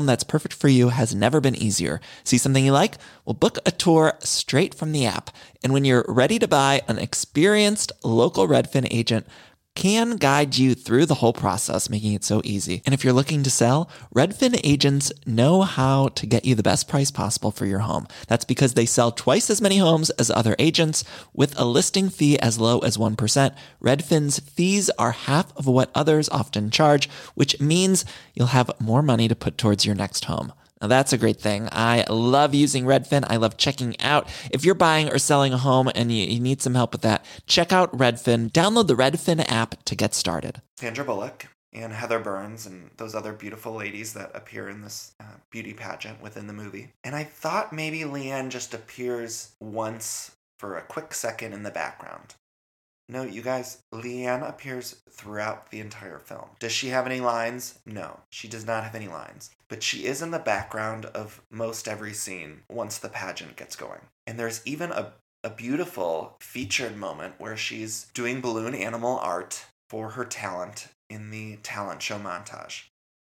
perfect for you has never been easier. See something you like? Well, book a tour straight from the app. And when you're ready to buy, an experienced local Redfin agent can guide you through the whole process, making it so easy. And if you're looking to sell, Redfin agents know how to get you the best price possible for your home. That's because they sell twice as many homes as other agents with a listing fee as low as one percent. Redfin's fees are half of what others often charge, which means you'll have more money to put towards your next home. Now that's a great thing. I love using Redfin. I love checking out. If you're buying or selling a home and you, you need some help with that, check out Redfin. Download the Redfin app to get started. Sandra Bullock and Heather Burns and those other beautiful ladies that appear in this uh, beauty pageant within the movie. And I thought maybe Leanne just appears once for a quick second in the background. No, you guys, Leanne appears throughout the entire film. Does she have any lines? No, she does not have any lines. But she is in the background of most every scene once the pageant gets going. And there's even a, a beautiful featured moment where she's doing balloon animal art for her talent in the talent show montage.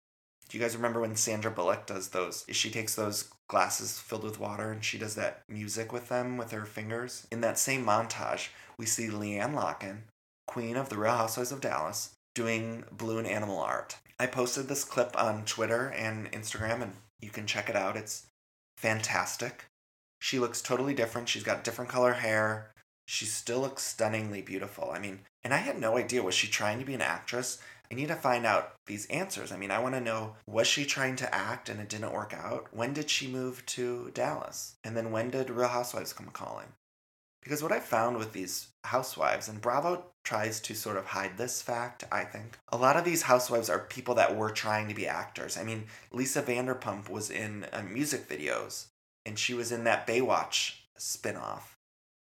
Do you guys remember when Sandra Bullock does those? She takes those glasses filled with water and she does that music with them with her fingers? In that same montage, we see Leanne Locken, queen of the Real Housewives of Dallas, doing balloon animal art. I posted this clip on Twitter and Instagram, and you can check it out. It's fantastic. She looks totally different. She's got different color hair. She still looks stunningly beautiful. I mean, and I had no idea. Was she trying to be an actress? I need to find out these answers. I mean, I want to know, was she trying to act and it didn't work out? When did she move to Dallas? And then when did Real Housewives come calling? Because what I found with these housewives, and Bravo tries to sort of hide this fact, I think, a lot of these housewives are people that were trying to be actors. I mean, Lisa Vanderpump was in uh, music videos, and she was in that Baywatch spinoff.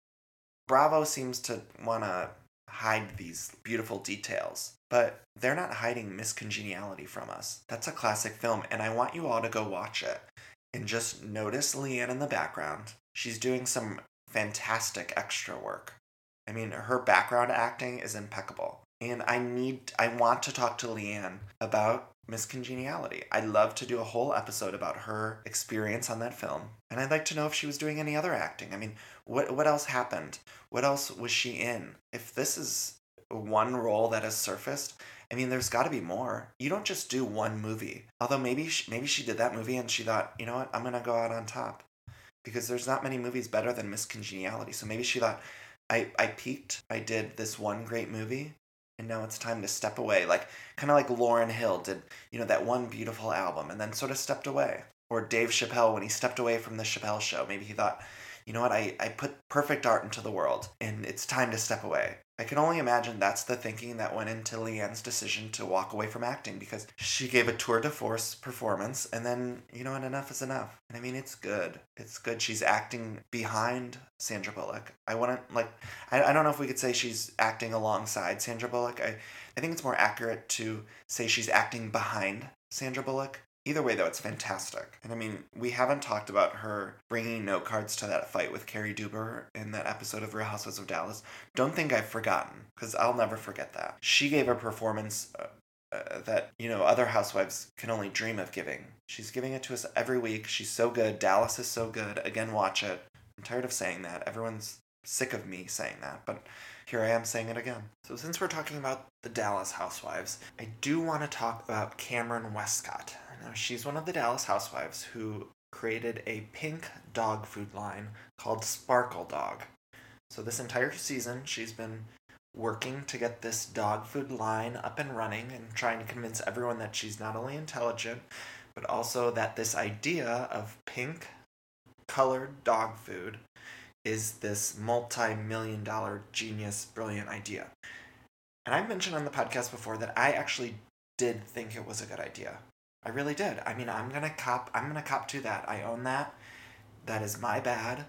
Bravo seems to want to hide these beautiful details, but they're not hiding Miss Congeniality from us. That's a classic film, and I want you all to go watch it. And just notice Leanne in the background. She's doing some fantastic extra work. I mean, her background acting is impeccable. And I need, I want to talk to Leanne about Miss Congeniality. I'd love to do a whole episode about her experience on that film. And I'd like to know if she was doing any other acting. I mean, what what else happened? What else was she in? If this is one role that has surfaced, I mean, there's got to be more. You don't just do one movie. Although maybe she, maybe she did that movie and she thought, you know what, I'm going to go out on top. Because there's not many movies better than Miss Congeniality. So maybe she thought, I, I peaked, I did this one great movie, and now it's time to step away. Like, kind of like Lauryn Hill did, you know, that one beautiful album, and then sort of stepped away. Or Dave Chappelle, when he stepped away from the Chappelle Show, maybe he thought, you know what, I, I put perfect art into the world, and it's time to step away. I can only imagine that's the thinking that went into Leanne's decision to walk away from acting, because she gave a tour de force performance, and then, you know what, enough is enough. And I mean, it's good. It's good. She's acting behind Sandra Bullock. I wouldn't, like, I, I don't know if we could say she's acting alongside Sandra Bullock. I, I think it's more accurate to say she's acting behind Sandra Bullock. Either way, though, it's fantastic. And I mean, we haven't talked about her bringing note cards to that fight with Carrie Duber in that episode of Real Housewives of Dallas. Don't think I've forgotten, because I'll never forget that. She gave a performance uh, uh, that, you know, other housewives can only dream of giving. She's giving it to us every week. She's so good. Dallas is so good. Again, watch it. I'm tired of saying that. Everyone's sick of me saying that, but here I am saying it again. So since we're talking about the Dallas housewives, I do want to talk about Cameron Westcott. Now, she's one of the Dallas housewives who created a pink dog food line called Sparkle Dog. So this entire season, she's been working to get this dog food line up and running and trying to convince everyone that she's not only intelligent, but also that this idea of pink colored dog food is this multi-million dollar genius, brilliant idea. And I mentioned on the podcast before that I actually did think it was a good idea. I really did. I mean, I'm gonna cop. I'm gonna cop to that. I own that. That is my bad.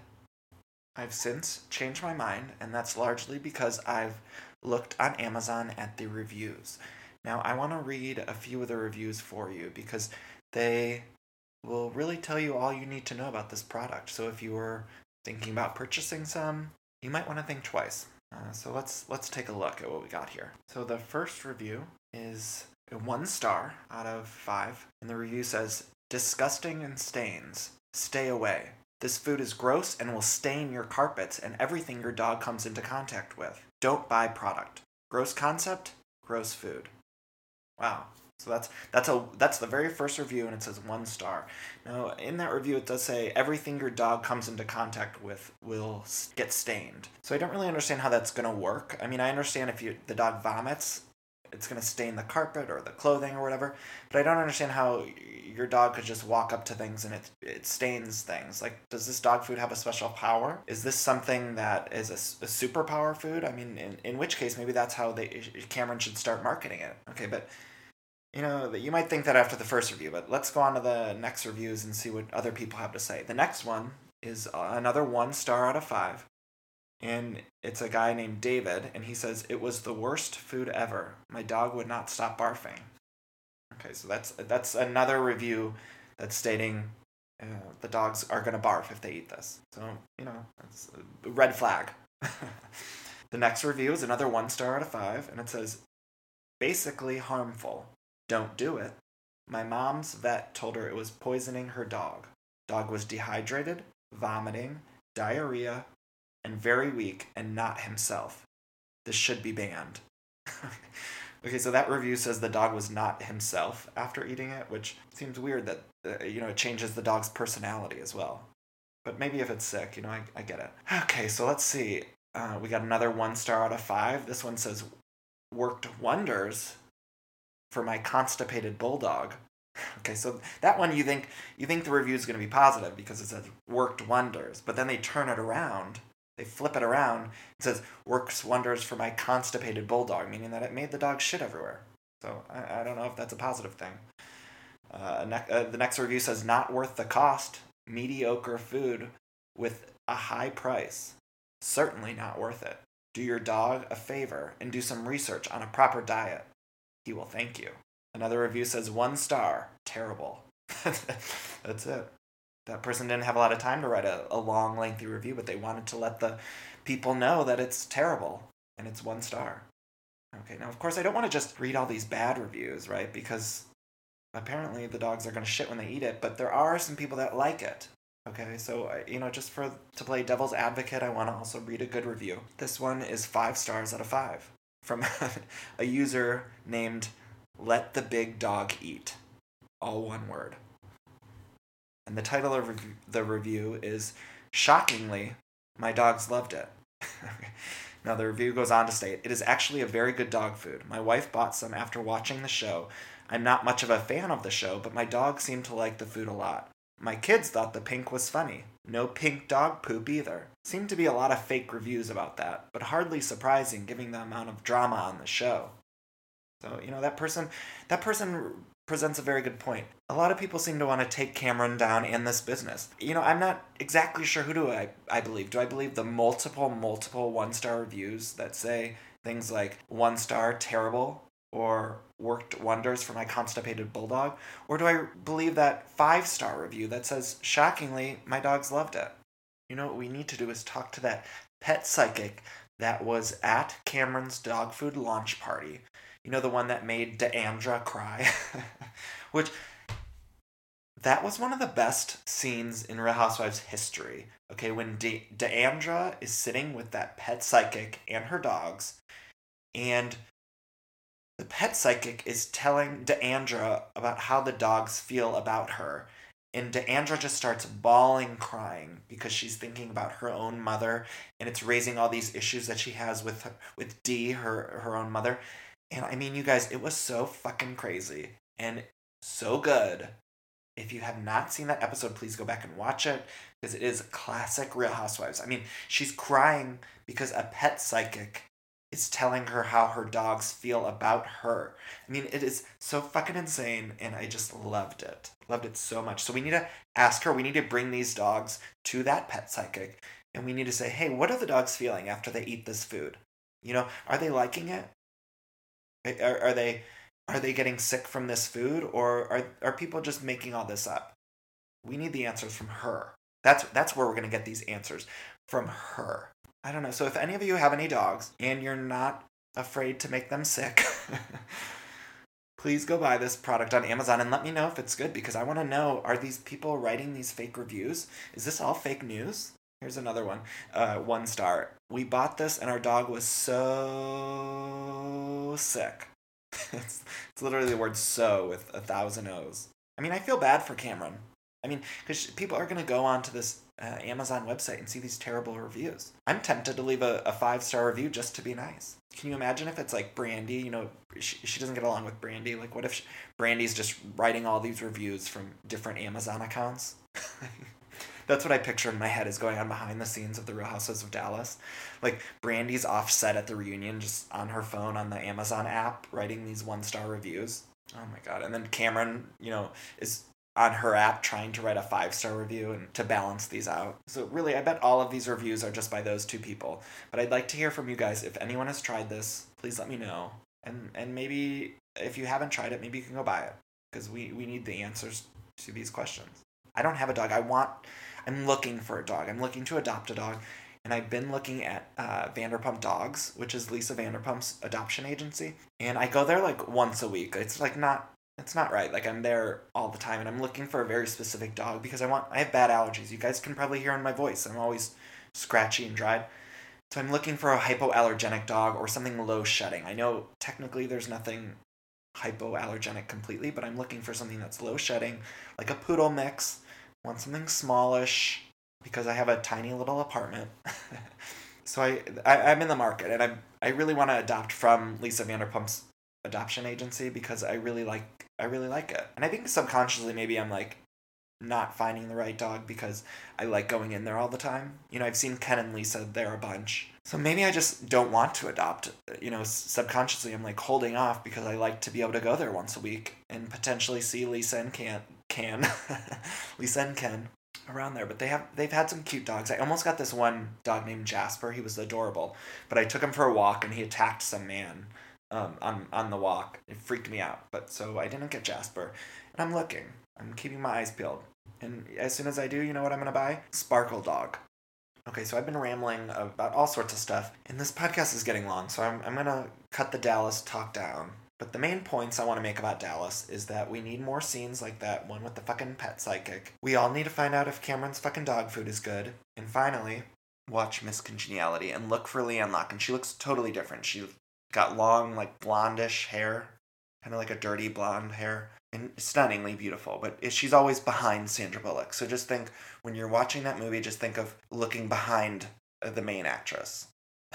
I've since changed my mind, and that's largely because I've looked on Amazon at the reviews. Now, I want to read a few of the reviews for you because they will really tell you all you need to know about this product. So if you were thinking about purchasing some, you might want to think twice. Uh, so let's let's take a look at what we got here. So the first review is one star out of five, and the review says, Disgusting and stains. Stay away. This food is gross and will stain your carpets and everything your dog comes into contact with. Don't buy product. Gross concept, gross food. Wow. So that's that's a that's the very first review, and it says one star. Now, in that review, it does say everything your dog comes into contact with will get stained. So I don't really understand how that's going to work. I mean, I understand if you the dog vomits, it's going to stain the carpet or the clothing or whatever, but I don't understand how your dog could just walk up to things and it it stains things. Like, does this dog food have a special power? Is this something that is a, a superpower food? I mean, in, in which case, maybe that's how they Cameron should start marketing it. Okay, but you know, you might think that after the first review, but let's go on to the next reviews and see what other people have to say. The next one is another one star out of five. And it's a guy named David, and he says, "It was the worst food ever. My dog would not stop barfing." Okay, so that's that's another review that's stating uh, the dogs are going to barf if they eat this. So, you know, it's a red flag. The next review is another one star out of five, and it says, "Basically harmful. Don't do it. My mom's vet told her it was poisoning her dog. Dog was dehydrated, vomiting, diarrhea, and very weak and not himself. This should be banned." Okay, so that review says the dog was not himself after eating it, which seems weird that, uh, you know, it changes the dog's personality as well. But maybe if it's sick, you know, I, I get it. Okay, so let's see. Uh, we got another one star out of five. This one says, "Worked wonders for my constipated bulldog." Okay, so that one you think you think the review is going to be positive because it says "worked wonders," but then they turn it around. They flip it around. It says, "Works wonders for my constipated bulldog," meaning that it made the dog shit everywhere. So I, I don't know if that's a positive thing. Uh, ne- uh, the next review says, "Not worth the cost. Mediocre food with a high price. Certainly not worth it. Do your dog a favor and do some research on a proper diet. He will thank you." Another review says, "One star. Terrible." That's it. That person didn't have a lot of time to write a, a long, lengthy review, but they wanted to let the people know that it's terrible, and it's one star. Okay, now, of course, I don't want to just read all these bad reviews, right? Because apparently the dogs are going to shit when they eat it, but there are some people that like it. Okay, so, you know, just for to play devil's advocate, I want to also read a good review. This one is five stars out of five from a user named Let the Big Dog Eat. All one word. And the title of rev- the review is, "Shockingly, my dogs loved it." Now the review goes on to state, "It is actually a very good dog food. My wife bought some after watching the show. I'm not much of a fan of the show, but my dog seemed to like the food a lot. My kids thought the pink was funny. No pink dog poop either. Seemed to be a lot of fake reviews about that, but hardly surprising given the amount of drama on the show." So, you know, that person, that person presents a very good point. A lot of people seem to want to take Cameron down in this business. You know, I'm not exactly sure who do I, I believe. Do I believe the multiple, multiple one-star reviews that say things like one star, terrible, or worked wonders for my constipated bulldog? Or do I believe that five-star review that says, shockingly, my dogs loved it? You know, what we need to do is talk to that pet psychic that was at Cameron's dog food launch party. You know, the one that made Deandra cry? Which, that was one of the best scenes in Real Housewives history. Okay, when De- Deandra is sitting with that pet psychic and her dogs, and the pet psychic is telling Deandra about how the dogs feel about her. And Deandra just starts bawling, crying, because she's thinking about her own mother, and it's raising all these issues that she has with her, with Dee, her, her own mother. And I mean, you guys, it was so fucking crazy and so good. If you have not seen that episode, please go back and watch it, because it is classic Real Housewives. I mean, she's crying because a pet psychic is telling her how her dogs feel about her. I mean, it is so fucking insane, and I just loved it. Loved it so much. So we need to ask her, we need to bring these dogs to that pet psychic, and we need to say, hey, what are the dogs feeling after they eat this food? You know, are they liking it? Are, are they are they getting sick from this food, or are are people just making all this up? We need the answers from her. That's that's where we're going to get these answers, from her. I don't know. So if any of you have any dogs and you're not afraid to make them sick, Please go buy this product on Amazon and let me know if it's good, because I want to know, are these people writing these fake reviews? Is this all fake news? Here's another one. Uh, one star. We bought this and our dog was so sick. it's, it's literally the word so with a thousand O's. I mean, I feel bad for Cameron. I mean, because people are going to go onto this uh, Amazon website and see these terrible reviews. I'm tempted to leave a, a five-star review just to be nice. Can you imagine if it's like Brandy? You know, she, she doesn't get along with Brandy. Like, what if she, Brandy's just writing all these reviews from different Amazon accounts? That's what I picture in my head is going on behind the scenes of The Real Housewives of Dallas. Like, Brandy's offset at the reunion, just on her phone on the Amazon app, writing these one-star reviews. Oh my god. And then Cameron, you know, is on her app trying to write a five-star review and to balance these out. So really, I bet all of these reviews are just by those two people. But I'd like to hear from you guys. If anyone has tried this, please let me know. And and maybe if you haven't tried it, maybe you can go buy it. Because we, we need the answers to these questions. I don't have a dog. I want... I'm looking for a dog. I'm looking to adopt a dog. And I've been looking at uh, Vanderpump Dogs, which is Lisa Vanderpump's adoption agency. And I go there like once a week. It's like not... It's not right. Like, I'm there all the time, and I'm looking for a very specific dog because I want... I have bad allergies. You guys can probably hear in my voice. I'm always scratchy and dried. So I'm looking for a hypoallergenic dog or something low-shedding. I know technically there's nothing hypoallergenic completely, but I'm looking for something that's low-shedding, like a poodle mix. I want something smallish because I have a tiny little apartment. So I, I, I'm in the market, and I'm, I really want to adopt from Lisa Vanderpump's adoption agency because I really like I really like it. And I think subconsciously maybe I'm like not finding the right dog because I like going in there all the time. You know, I've seen Ken and Lisa there a bunch. So maybe I just don't want to adopt. You know, subconsciously I'm like holding off because I like to be able to go there once a week and potentially see Lisa and Can Can Lisa and Ken around there. But they have they've had some cute dogs. I almost got this one dog named Jasper. He was adorable. But I took him for a walk and he attacked some man. Um, on, on the walk. It freaked me out. But so I didn't get Jasper. And I'm looking. I'm keeping my eyes peeled. And as soon as I do, you know what I'm going to buy? Sparkle Dog. Okay, so I've been rambling about all sorts of stuff. And this podcast is getting long, so I'm, I'm going to cut the Dallas talk down. But the main points I want to make about Dallas is that we need more scenes like that one with the fucking pet psychic. We all need to find out if Cameron's fucking dog food is good. And finally, watch Miss Congeniality and look for Leanne Locke. And she looks totally different. She got long, like, blondish hair, kind of like a dirty blonde hair, and stunningly beautiful, but she's always behind Sandra Bullock. So just think, when you're watching that movie, just think of looking behind the main actress.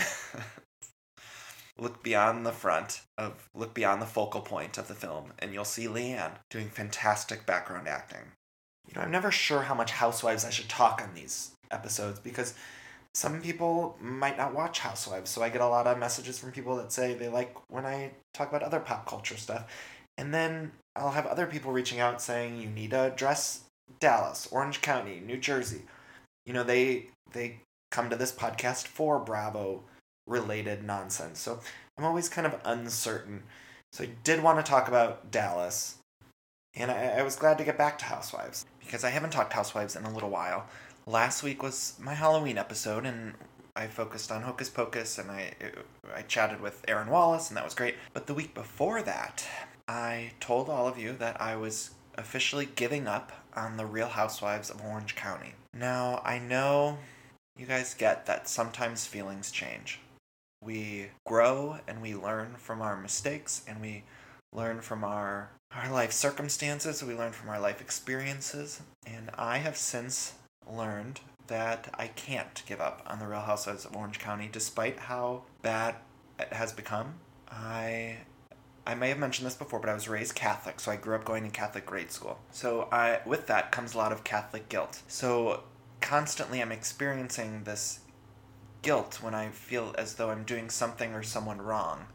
Look beyond the front, of look beyond the focal point of the film, and you'll see Leanne doing fantastic background acting. You know, I'm never sure how much Housewives I should talk on these episodes, because some people might not watch Housewives, so I get a lot of messages from people that say they like when I talk about other pop culture stuff. And then I'll have other people reaching out saying, you need to address Dallas, Orange County, New Jersey. You know, they they come to this podcast for Bravo-related nonsense. So I'm always kind of uncertain. So I did want to talk about Dallas. And I, I was glad to get back to Housewives, because I haven't talked Housewives in a little while. Last week was my Halloween episode, and I focused on Hocus Pocus, and I I chatted with Aaron Wallace, and that was great. But the week before that, I told all of you that I was officially giving up on the Real Housewives of Orange County. Now, I know you guys get that sometimes feelings change. We grow, and we learn from our mistakes, and we learn from our, our life circumstances, we learn from our life experiences, and I have since learned that I can't give up on the Real Housewives of Orange County despite how bad it has become. I I may have mentioned this before, but I was raised Catholic, so I grew up going to Catholic grade school. So I with that comes a lot of Catholic guilt. So constantly I'm experiencing this guilt when I feel as though I'm doing something or someone wrong.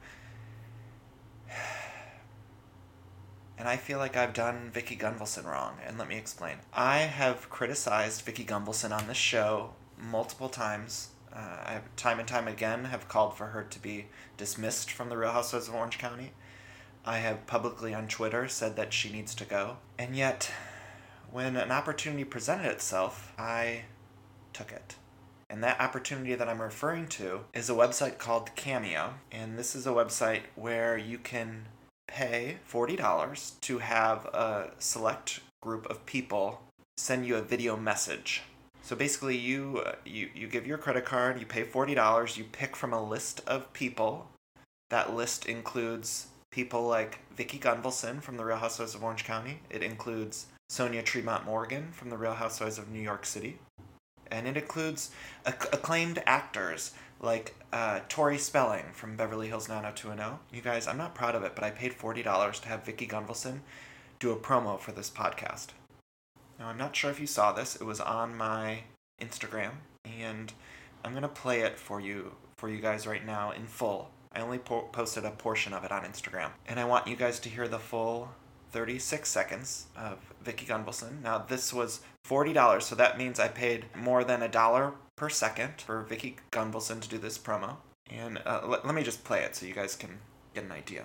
And I feel like I've done Vicki Gunvalson wrong, and let me explain. I have criticized Vicki Gunvalson on this show multiple times. Uh, I have, time and time again, have called for her to be dismissed from the Real Housewives of Orange County. I have publicly on Twitter said that she needs to go. And yet, when an opportunity presented itself, I took it. And that opportunity that I'm referring to is a website called Cameo. And this is a website where you can pay forty dollars to have a select group of people send you a video message. So basically, you, uh, you, you give your credit card, you pay forty dollars, you pick from a list of people. That list includes people like Vicki Gunvalson from The Real Housewives of Orange County. It includes Sonia Tremont Morgan from The Real Housewives of New York City. And it includes acc- acclaimed actors like uh, Tori Spelling from Beverly Hills nine oh two one oh. You guys, I'm not proud of it, but I paid forty dollars to have Vicki Gunvalson do a promo for this podcast. Now, I'm not sure if you saw this. It was on my Instagram, and I'm going to play it for you for you guys right now in full. I only po- posted a portion of it on Instagram, and I want you guys to hear the full thirty-six seconds of Vicki Gunvalson. Now, this was forty dollars, so that means I paid more than a dollar per second for Vicki Gunvalson to do this promo. And uh, let, let me just play it so you guys can get an idea.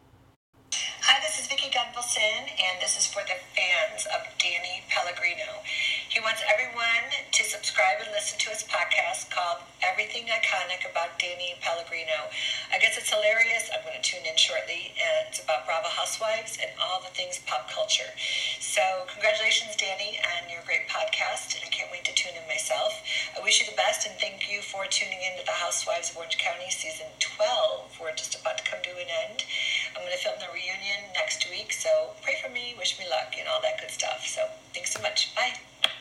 Hi, this is Vicki Gunvalson, and this is for the fans of Danny Pellegrino. He wants everyone to subscribe and listen to his podcast called Everything Iconic About Danny Pellegrino. I guess it's hilarious. I'm going to tune in shortly. And it's about Bravo Housewives and all the things pop culture. So congratulations, Danny, on your great podcast, and I can't wait to tune in myself. I wish you the best, and thank you for tuning in to the Housewives of Orange County Season twelve. We're just about to come to an end. I'm going to film the reunion next week, so pray for me, wish me luck, and all that good stuff. So thanks so much. Bye.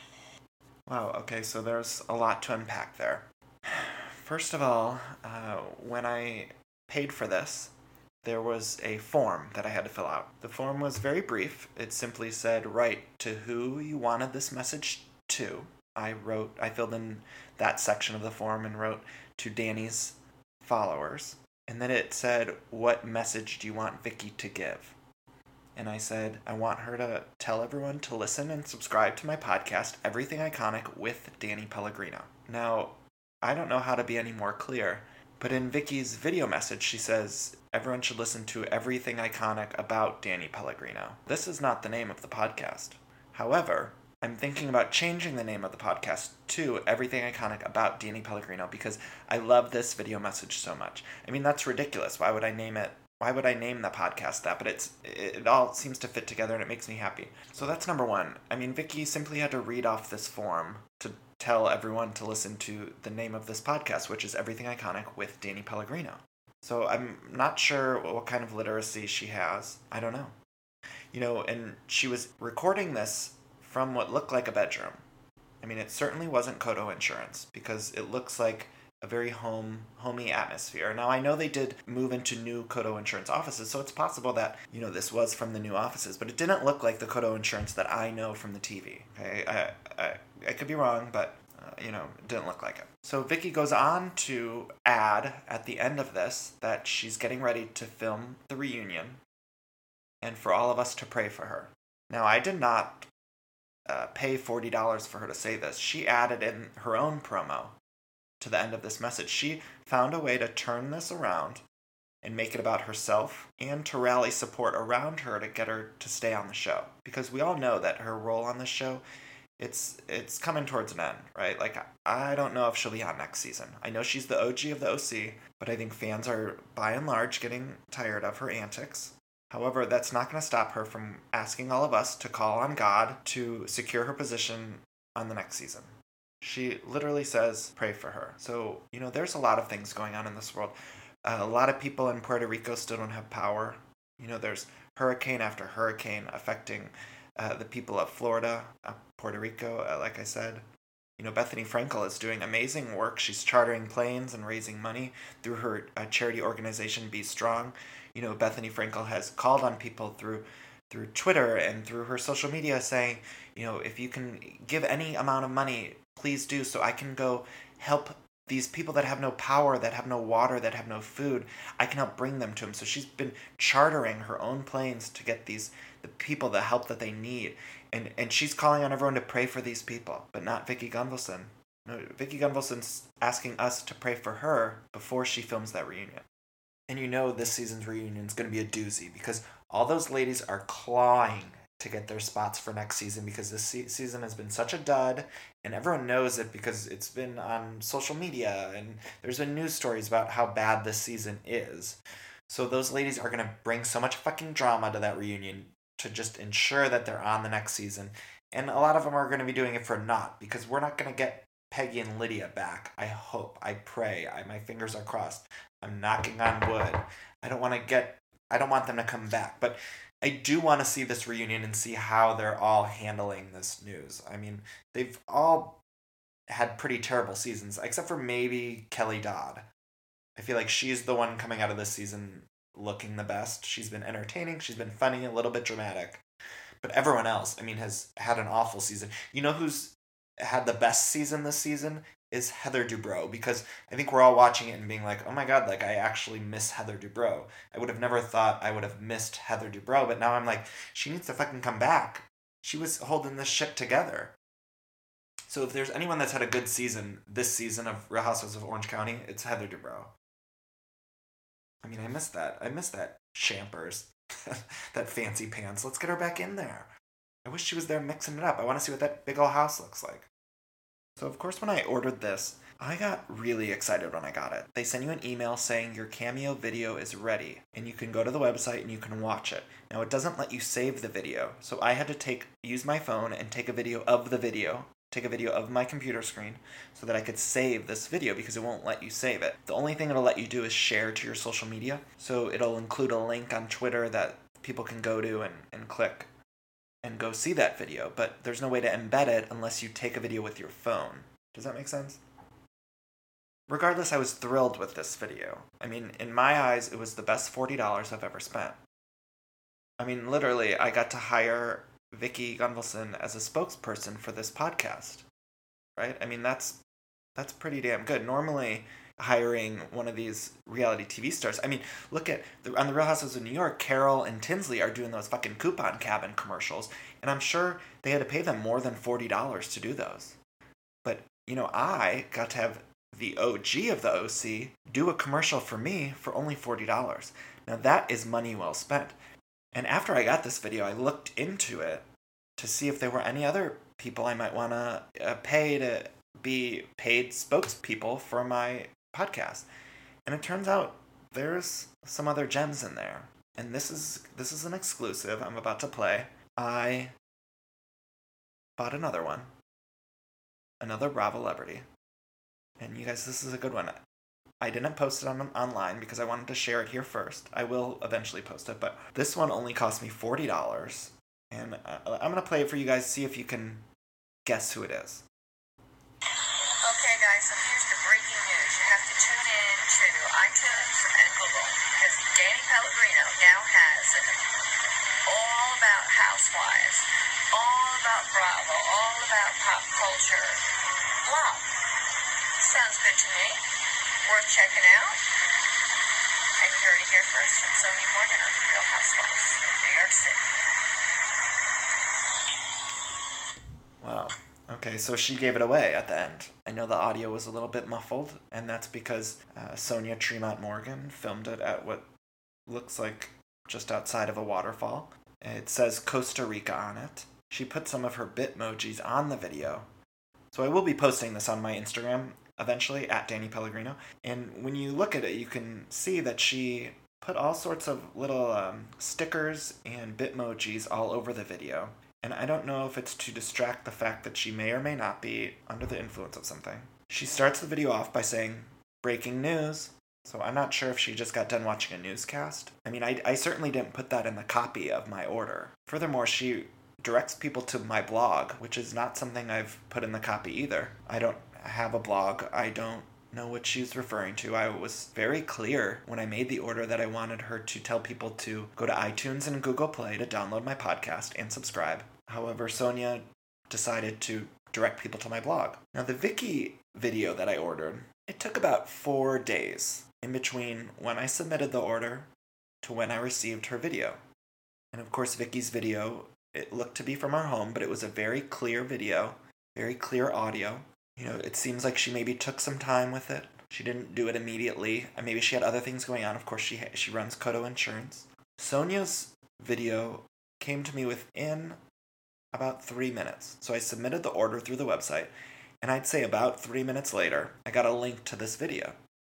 Wow, okay, so there's a lot to unpack there. First of all, uh, when I paid for this, there was a form that I had to fill out. The form was very brief. It simply said, write to who you wanted this message to. I wrote, I filled in that section of the form and wrote to Danny's followers. And then it said, what message do you want Vicki to give? And I said, I want her to tell everyone to listen and subscribe to my podcast, Everything Iconic with Danny Pellegrino. Now, I don't know how to be any more clear, but in Vicki's video message, she says, everyone should listen to Everything Iconic about Danny Pellegrino. This is not the name of the podcast. However, I'm thinking about changing the name of the podcast to Everything Iconic About Danny Pellegrino because I love this video message so much. I mean, that's ridiculous. Why would I name it? Why would I name the podcast that? But it's it all seems to fit together and it makes me happy. So that's number one. I mean, Vicki simply had to read off this form to tell everyone to listen to the name of this podcast, which is Everything Iconic with Danny Pellegrino. So I'm not sure what kind of literacy she has. I don't know. You know, and she was recording this from what looked like a bedroom. I mean, it certainly wasn't Coto Insurance because it looks like a very home, homey atmosphere. Now, I know they did move into new Coto Insurance offices, so it's possible that, you know, this was from the new offices, but it didn't look like the Coto Insurance that I know from the T V. Okay, I, I, I could be wrong, but, uh, you know, it didn't look like it. So Vicki goes on to add at the end of this that she's getting ready to film the reunion and for all of us to pray for her. Now, I did not uh, pay forty dollars for her to say this. She added in her own promo to the end of this message. She found a way to turn this around and make it about herself and to rally support around her to get her to stay on the show. Because we all know that her role on this show, it's it's coming towards an end, right? Like, I don't know if she'll be on next season. I know she's the O G of the O C, but I think fans are, by and large, getting tired of her antics. However, that's not going to stop her from asking all of us to call on God to secure her position on the next season. She literally says, pray for her. So, you know, there's a lot of things going on in this world. Uh, a lot of people in Puerto Rico still don't have power. You know, there's hurricane after hurricane affecting uh, the people of Florida, uh, Puerto Rico, uh, like I said. You know, Bethany Frankel is doing amazing work. She's chartering planes and raising money through her uh, charity organization, Be Strong. You know, Bethany Frankel has called on people through through Twitter and through her social media saying, you know, if you can give any amount of money, please do, so I can go help these people that have no power, that have no water, that have no food. I can help bring them to them. So she's been chartering her own planes to get these the people the help that they need. And and she's calling on everyone to pray for these people, but not Vicki Gunvalson. No, Vicki Gunvalson's asking us to pray for her before she films that reunion. And you know this season's reunion is going to be a doozy because all those ladies are clawing to get their spots for next season because this se- season has been such a dud and everyone knows it because it's been on social media and there's been news stories about how bad this season is. So those ladies are going to bring so much fucking drama to that reunion to just ensure that they're on the next season. And a lot of them are going to be doing it for naught, because we're not going to get Peggy and Lydia back. I hope. I pray. I, my fingers are crossed. I'm knocking on wood. I don't want to get... I don't want them to come back. But I do want to see this reunion and see how they're all handling this news. I mean, they've all had pretty terrible seasons, except for maybe Kelly Dodd. I feel like she's the one coming out of this season looking the best. She's been entertaining. She's been funny, a little bit dramatic. But everyone else, I mean, has had an awful season. You know who's had the best season this season? Is Heather Dubrow, because I think we're all watching it and being like, oh my god, like, I actually miss Heather Dubrow. I would have never thought I would have missed Heather Dubrow, but now I'm like, she needs to fucking come back. She was holding this shit together. So if there's anyone that's had a good season this season of Real Housewives of Orange County, it's Heather Dubrow. I mean, I miss that. I miss that Champers. That fancy pants. Let's get her back in there. I wish she was there mixing it up. I want to see what that big old house looks like. So, of course, when I ordered this, I got really excited when I got it. They send you an email saying your Cameo video is ready, and you can go to the website and you can watch it. Now, it doesn't let you save the video, so I had to take use my phone and take a video of the video, take a video of my computer screen, so that I could save this video, because it won't let you save it. The only thing it'll let you do is share to your social media, so it'll include a link on Twitter that people can go to and, and click and go see that video, but there's no way to embed it unless you take a video with your phone. Does that make sense? Regardless, I was thrilled with this video. I mean, in my eyes, it was the best forty dollars I've ever spent. I mean, literally, I got to hire Vicki Gunvalson as a spokesperson for this podcast, right? I mean, that's that's pretty damn good. Normally, hiring one of these reality T V stars. I mean, look at, the, on The Real Housewives of New York, Carol and Tinsley are doing those fucking coupon cabin commercials, and I'm sure they had to pay them more than forty dollars to do those. But, you know, I got to have the O G of the O C do a commercial for me for only forty dollars. Now, that is money well spent. And after I got this video, I looked into it to see if there were any other people I might want to uh, pay to be paid spokespeople for my podcast. And it turns out there's some other gems in there. And this is this is an exclusive I'm about to play. I bought another one. Another Bravo Celebrity. And you guys, this is a good one. I didn't post it on online because I wanted to share it here first. I will eventually post it, but this one only cost me forty dollars. And uh, I'm going to play it for you guys, see if you can guess who it is. Okay, guys, so here's the breaking news. You have to tune in to iTunes and Google, because Danny Pellegrino now has an all about housewives, all about Bravo, all about pop culture blog. Sounds good to me. Worth checking out. And you heard it here first from Sonia Morgan on The Real Housewives of New York City. Wow. Okay, so she gave it away at the end. I know the audio was a little bit muffled, and that's because uh, Sonia Tremont Morgan filmed it at what looks like just outside of a waterfall. It says Costa Rica on it. She put some of her Bitmojis on the video. So I will be posting this on my Instagram eventually, at Danny Pellegrino. And when you look at it, you can see that she put all sorts of little um, stickers and Bitmojis all over the video. And I don't know if it's to distract the fact that she may or may not be under the influence of something. She starts the video off by saying, breaking news. So I'm not sure if she just got done watching a newscast. I mean, I, I certainly didn't put that in the copy of my order. Furthermore, she directs people to my blog, which is not something I've put in the copy either. I don't have a blog. I don't know what she's referring to. I was very clear when I made the order that I wanted her to tell people to go to iTunes and Google Play to download my podcast and subscribe. However, Sonia decided to direct people to my blog. Now, the Vicki video that I ordered, it took about four days in between when I submitted the order to when I received her video. And of course, Vicki's video, it looked to be from our home, but it was a very clear video, very clear audio. You know, it seems like she maybe took some time with it. She didn't do it immediately. And maybe she had other things going on. Of course, she she runs Kodo Insurance. Sonia's video came to me within about three minutes. So I submitted the order through the website, and I'd say about three minutes later, I got a link to this video.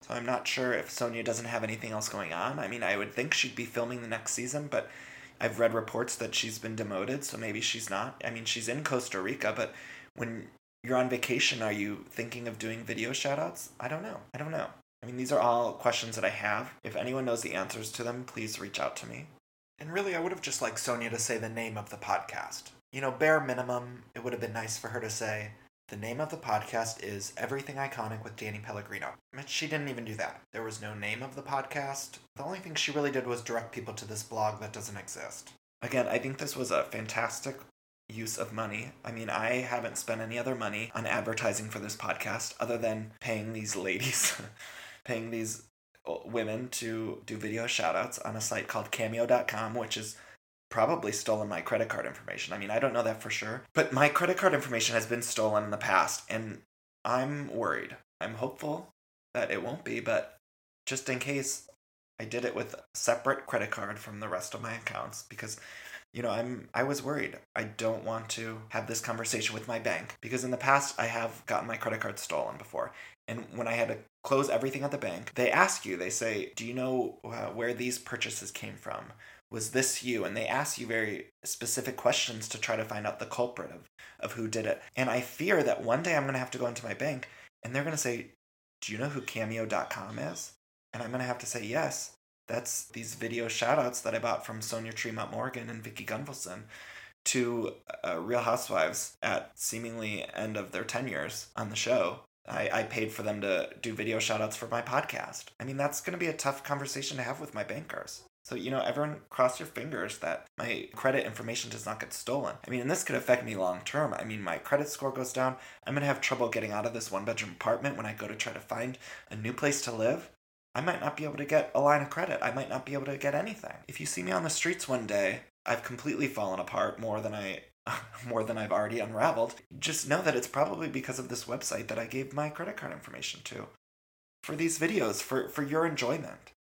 So I'm not sure if Sonia doesn't have anything else going on. I mean, I would think she'd be filming the next season, but I've read reports that she's been demoted, so maybe she's not. I mean, she's in Costa Rica, but when you're on vacation, are you thinking of doing video shoutouts? I don't know. I don't know. I mean, these are all questions that I have. If anyone knows the answers to them, please reach out to me. And really, I would have just liked Sonia to say the name of the podcast. You know, bare minimum, it would have been nice for her to say, the name of the podcast is Everything Iconic with Danny Pellegrino. But she didn't even do that. There was no name of the podcast. The only thing she really did was direct people to this blog that doesn't exist. Again, I think this was a fantastic use of money. I mean, I haven't spent any other money on advertising for this podcast other than paying these ladies, paying these women to do video shoutouts on a site called cameo dot com, which is probably stolen my credit card information. I mean, I don't know that for sure, but my credit card information has been stolen in the past, and I'm worried. I'm hopeful that it won't be, but just in case, I did it with a separate credit card from the rest of my accounts because, you know, I'm I was worried. I don't want to have this conversation with my bank because in the past I have gotten my credit card stolen before. And when I had to close everything at the bank, they ask you, they say, do you know uh, where these purchases came from? Was this you? And they ask you very specific questions to try to find out the culprit of, of who did it. And I fear that one day I'm going to have to go into my bank and they're going to say, do you know who cameo dot com is? And I'm going to have to say, yes, that's these video shoutouts that I bought from Sonia Tremont Morgan and Vicki Gunvalson to uh, Real Housewives at seemingly end of their tenures on the show. I, I paid for them to do video shoutouts for my podcast. I mean, that's going to be a tough conversation to have with my bankers. So, you know, everyone cross your fingers that my credit information does not get stolen. I mean, and this could affect me long term. I mean, my credit score goes down. I'm going to have trouble getting out of this one bedroom apartment when I go to try to find a new place to live. I might not be able to get a line of credit. I might not be able to get anything. If you see me on the streets one day, I've completely fallen apart more than I more than I've already unraveled. Just know that it's probably because of this website that I gave my credit card information to. For these videos, for, for your enjoyment.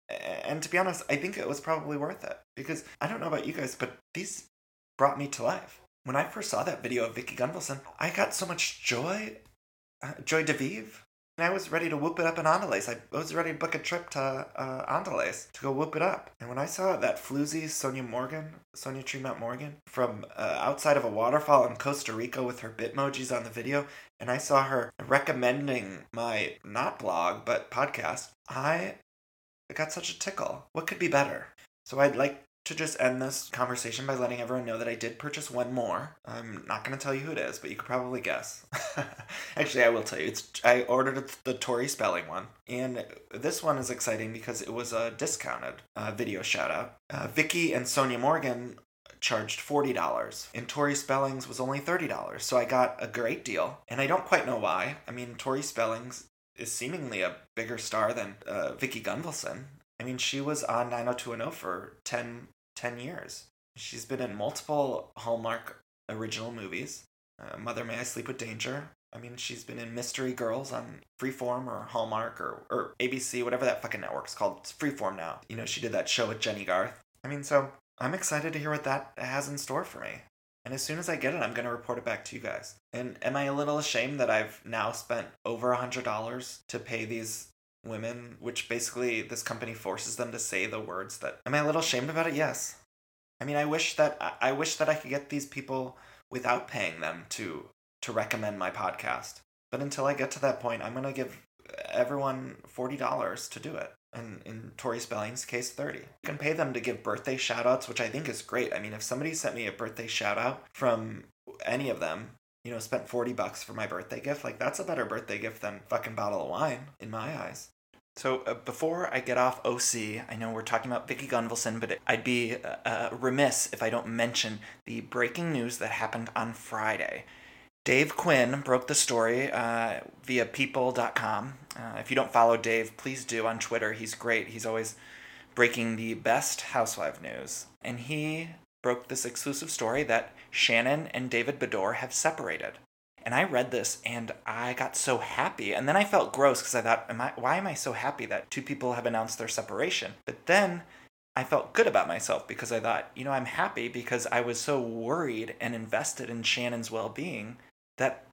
And to be honest, I think it was probably worth it. Because I don't know about you guys, but these brought me to life. When I first saw that video of Vicki Gunvalson, I got so much joy, uh, joy de vivre. And I was ready to whoop it up in Andales. I was ready to book a trip to uh, Andales to go whoop it up. And when I saw that floozy Sonia Morgan, Sonia Tremont Morgan, from uh, outside of a waterfall in Costa Rica with her Bitmojis on the video, and I saw her recommending my, not blog, but podcast, I got such a tickle. What could be better? So I'd like to just end this conversation by letting everyone know that I did purchase one more. I'm not going to tell you who it is, but you could probably guess. Actually, I will tell you. It's I ordered the Tori Spelling one, and this one is exciting because it was a discounted uh, video shout-out. Uh, Vicki and Sonia Morgan charged forty dollars, and Tori Spellings was only thirty dollars, so I got a great deal, and I don't quite know why. I mean, Tori Spellings is seemingly a bigger star than uh, Vicki Gunvalson. I mean, she was on nine oh two one oh for ten, ten years. She's been in multiple Hallmark original movies. Uh, Mother May I Sleep with Danger. I mean, she's been in Mystery Girls on Freeform or Hallmark or, or A B C, whatever that fucking network's called. It's Freeform now. You know, she did that show with Jenny Garth. I mean, so I'm excited to hear what that has in store for me. And as soon as I get it, I'm going to report it back to you guys. And am I a little ashamed that I've now spent over one hundred dollars to pay these women, which basically this company forces them to say the words that... Am I a little ashamed about it? Yes. I mean, I wish that I wish that I could get these people without paying them to to recommend my podcast. But until I get to that point, I'm going to give everyone forty dollars to do it. And in Tori Spelling's case, thirty dollars. You can pay them to give birthday shout-outs, which I think is great. I mean, if somebody sent me a birthday shout-out from any of them, you know, spent forty bucks for my birthday gift, like, that's a better birthday gift than a fucking bottle of wine, in my eyes. So uh, before I get off O C, I know we're talking about Vicki Gunvalson, but it, I'd be uh, uh, remiss if I don't mention the breaking news that happened on Friday. Dave Quinn broke the story uh, via people dot com. Uh, if you don't follow Dave, please do on Twitter. He's great. He's always breaking the best housewife news. And he broke this exclusive story that Shannon and David Beador have separated. And I read this and I got so happy. And then I felt gross because I thought, am I, why am I so happy that two people have announced their separation? But then I felt good about myself because I thought, you know, I'm happy because I was so worried and invested in Shannon's well-being that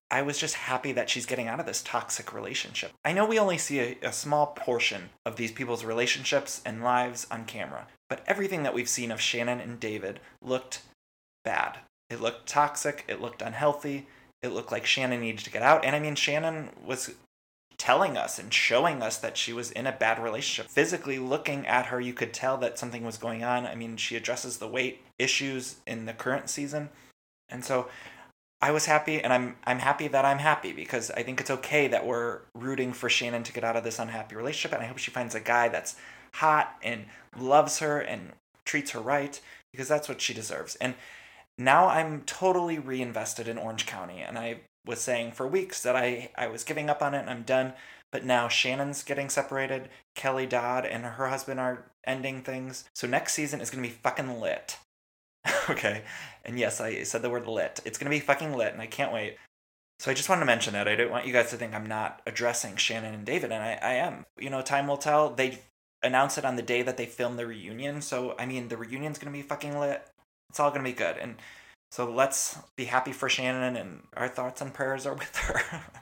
I was just happy that she's getting out of this toxic relationship. I know we only see a, a small portion of these people's relationships and lives on camera, but everything that we've seen of Shannon and David looked bad. It looked toxic, it looked unhealthy, it looked like Shannon needed to get out, and I mean, Shannon was telling us and showing us that she was in a bad relationship. Physically looking at her, you could tell that something was going on. I mean, she addresses the weight issues in the current season, and so I was happy, and I'm I'm happy that I'm happy, because I think it's okay that we're rooting for Shannon to get out of this unhappy relationship, and I hope she finds a guy that's hot and loves her and treats her right, because that's what she deserves. And now I'm totally reinvested in Orange County, and I was saying for weeks that I, I was giving up on it and I'm done, but now Shannon's getting separated, Kelly Dodd and her husband are ending things, so next season is going to be fucking lit. Okay, and yes, I said the word lit. It's going to be fucking lit, and I can't wait. So I just wanted to mention that. I don't want you guys to think I'm not addressing Shannon and David, and I, I am. You know, time will tell. They announced it on the day that they filmed the reunion, so, I mean, the reunion's going to be fucking lit. It's all going to be good, and so let's be happy for Shannon, and our thoughts and prayers are with her.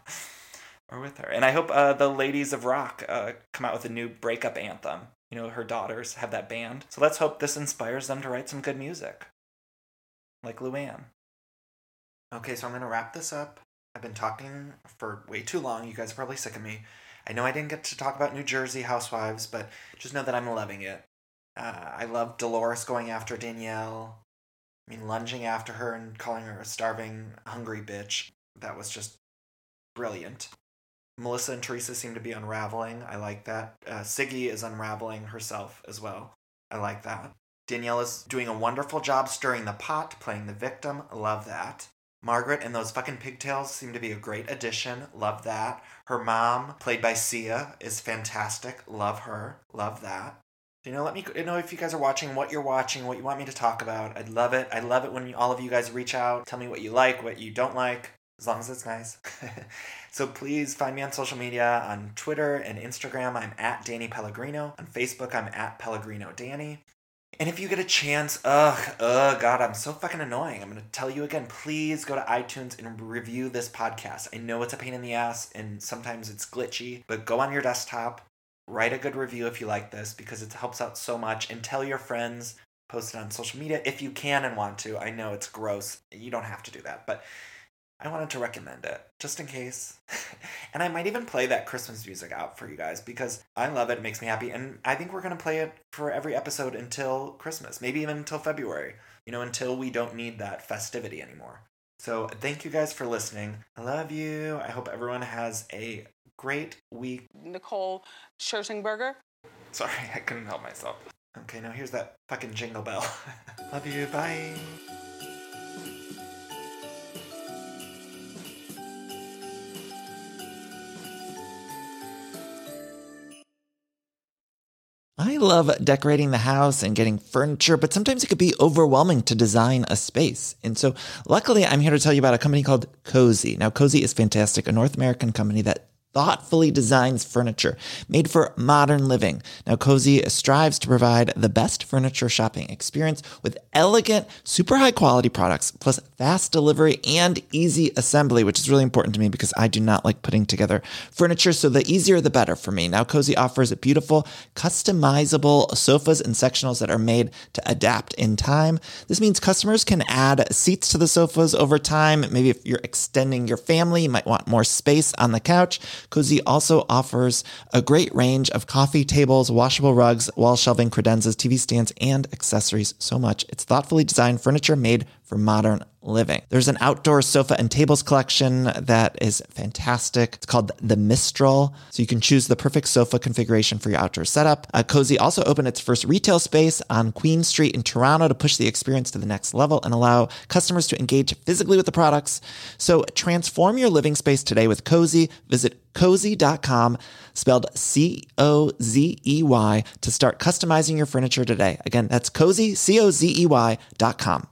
Are with her. And I hope uh, the Ladies of Rock uh, come out with a new breakup anthem. You know, her daughters have that band. So let's hope this inspires them to write some good music. Like Luann. Okay, so I'm going to wrap this up. I've been talking for way too long. You guys are probably sick of me. I know I didn't get to talk about New Jersey Housewives, but just know that I'm loving it. Uh, I love Dolores going after Danielle. I mean, lunging after her and calling her a starving, hungry bitch. That was just brilliant. Melissa and Teresa seem to be unraveling. I like that. Uh, Siggy is unraveling herself as well. I like that. Danielle is doing a wonderful job stirring the pot, playing the victim. Love that. Margaret and those fucking pigtails seem to be a great addition. Love that. Her mom, played by Sia, is fantastic. Love her. Love that. You know, let me know if you guys are watching, what you're watching, what you want me to talk about. I'd love it. I love it when all of you guys reach out. Tell me what you like, what you don't like, as long as it's nice. So please find me on social media. On Twitter and Instagram, I'm at Danny Pellegrino. On Facebook, I'm at Pellegrino Danny. And if you get a chance, ugh, ugh, God, I'm so fucking annoying. I'm going to tell you again, please go to iTunes and review this podcast. I know it's a pain in the ass, and sometimes it's glitchy, but go on your desktop, write a good review if you like this, because it helps out so much, and tell your friends, post it on social media if you can and want to. I know it's gross. You don't have to do that, but I wanted to recommend it, just in case. And I might even play that Christmas music out for you guys, because I love it. It makes me happy. And I think we're going to play it for every episode until Christmas, maybe even until February, you know, until we don't need that festivity anymore. So thank you guys for listening. I love you. I hope everyone has a great week. Nicole Scherzinger. Sorry, I couldn't help myself. Okay, now here's that fucking jingle bell. Love you. Bye. I love decorating the house and getting furniture, but sometimes it could be overwhelming to design a space. And so luckily, I'm here to tell you about a company called Cozy. Now, Cozy is fantastic, a North American company that thoughtfully designs furniture made for modern living. Now, Cozy strives to provide the best furniture shopping experience with elegant, super high quality products, plus fast delivery and easy assembly, which is really important to me because I do not like putting together furniture. So the easier, the better for me. Now, Cozy offers beautiful, customizable sofas and sectionals that are made to adapt in time. This means customers can add seats to the sofas over time. Maybe if you're extending your family, you might want more space on the couch. Cozy also offers a great range of coffee tables, washable rugs, wall shelving, credenzas, T V stands, and accessories. So much. It's thoughtfully designed furniture made for modern living. There's an outdoor sofa and tables collection that is fantastic. It's called the Mistral. So you can choose the perfect sofa configuration for your outdoor setup. Uh, Cozy also opened its first retail space on Queen Street in Toronto to push the experience to the next level and allow customers to engage physically with the products. So transform your living space today with Cozy. Visit cozy dot com, spelled C O Z E Y, to start customizing your furniture today. Again, that's cozy, C O Z E Y dot com.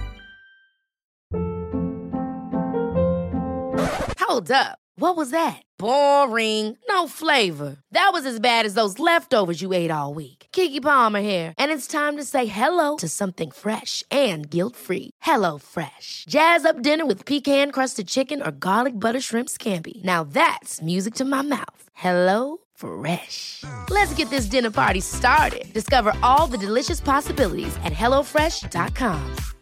Hold up. What was that? Boring. No flavor. That was as bad as those leftovers you ate all week. Keke Palmer here, and it's time to say hello to something fresh and guilt-free. Hello Fresh. Jazz up dinner with pecan-crusted chicken or garlic butter shrimp scampi. Now that's music to my mouth. Hello Fresh. Let's get this dinner party started. Discover all the delicious possibilities at hello fresh dot com.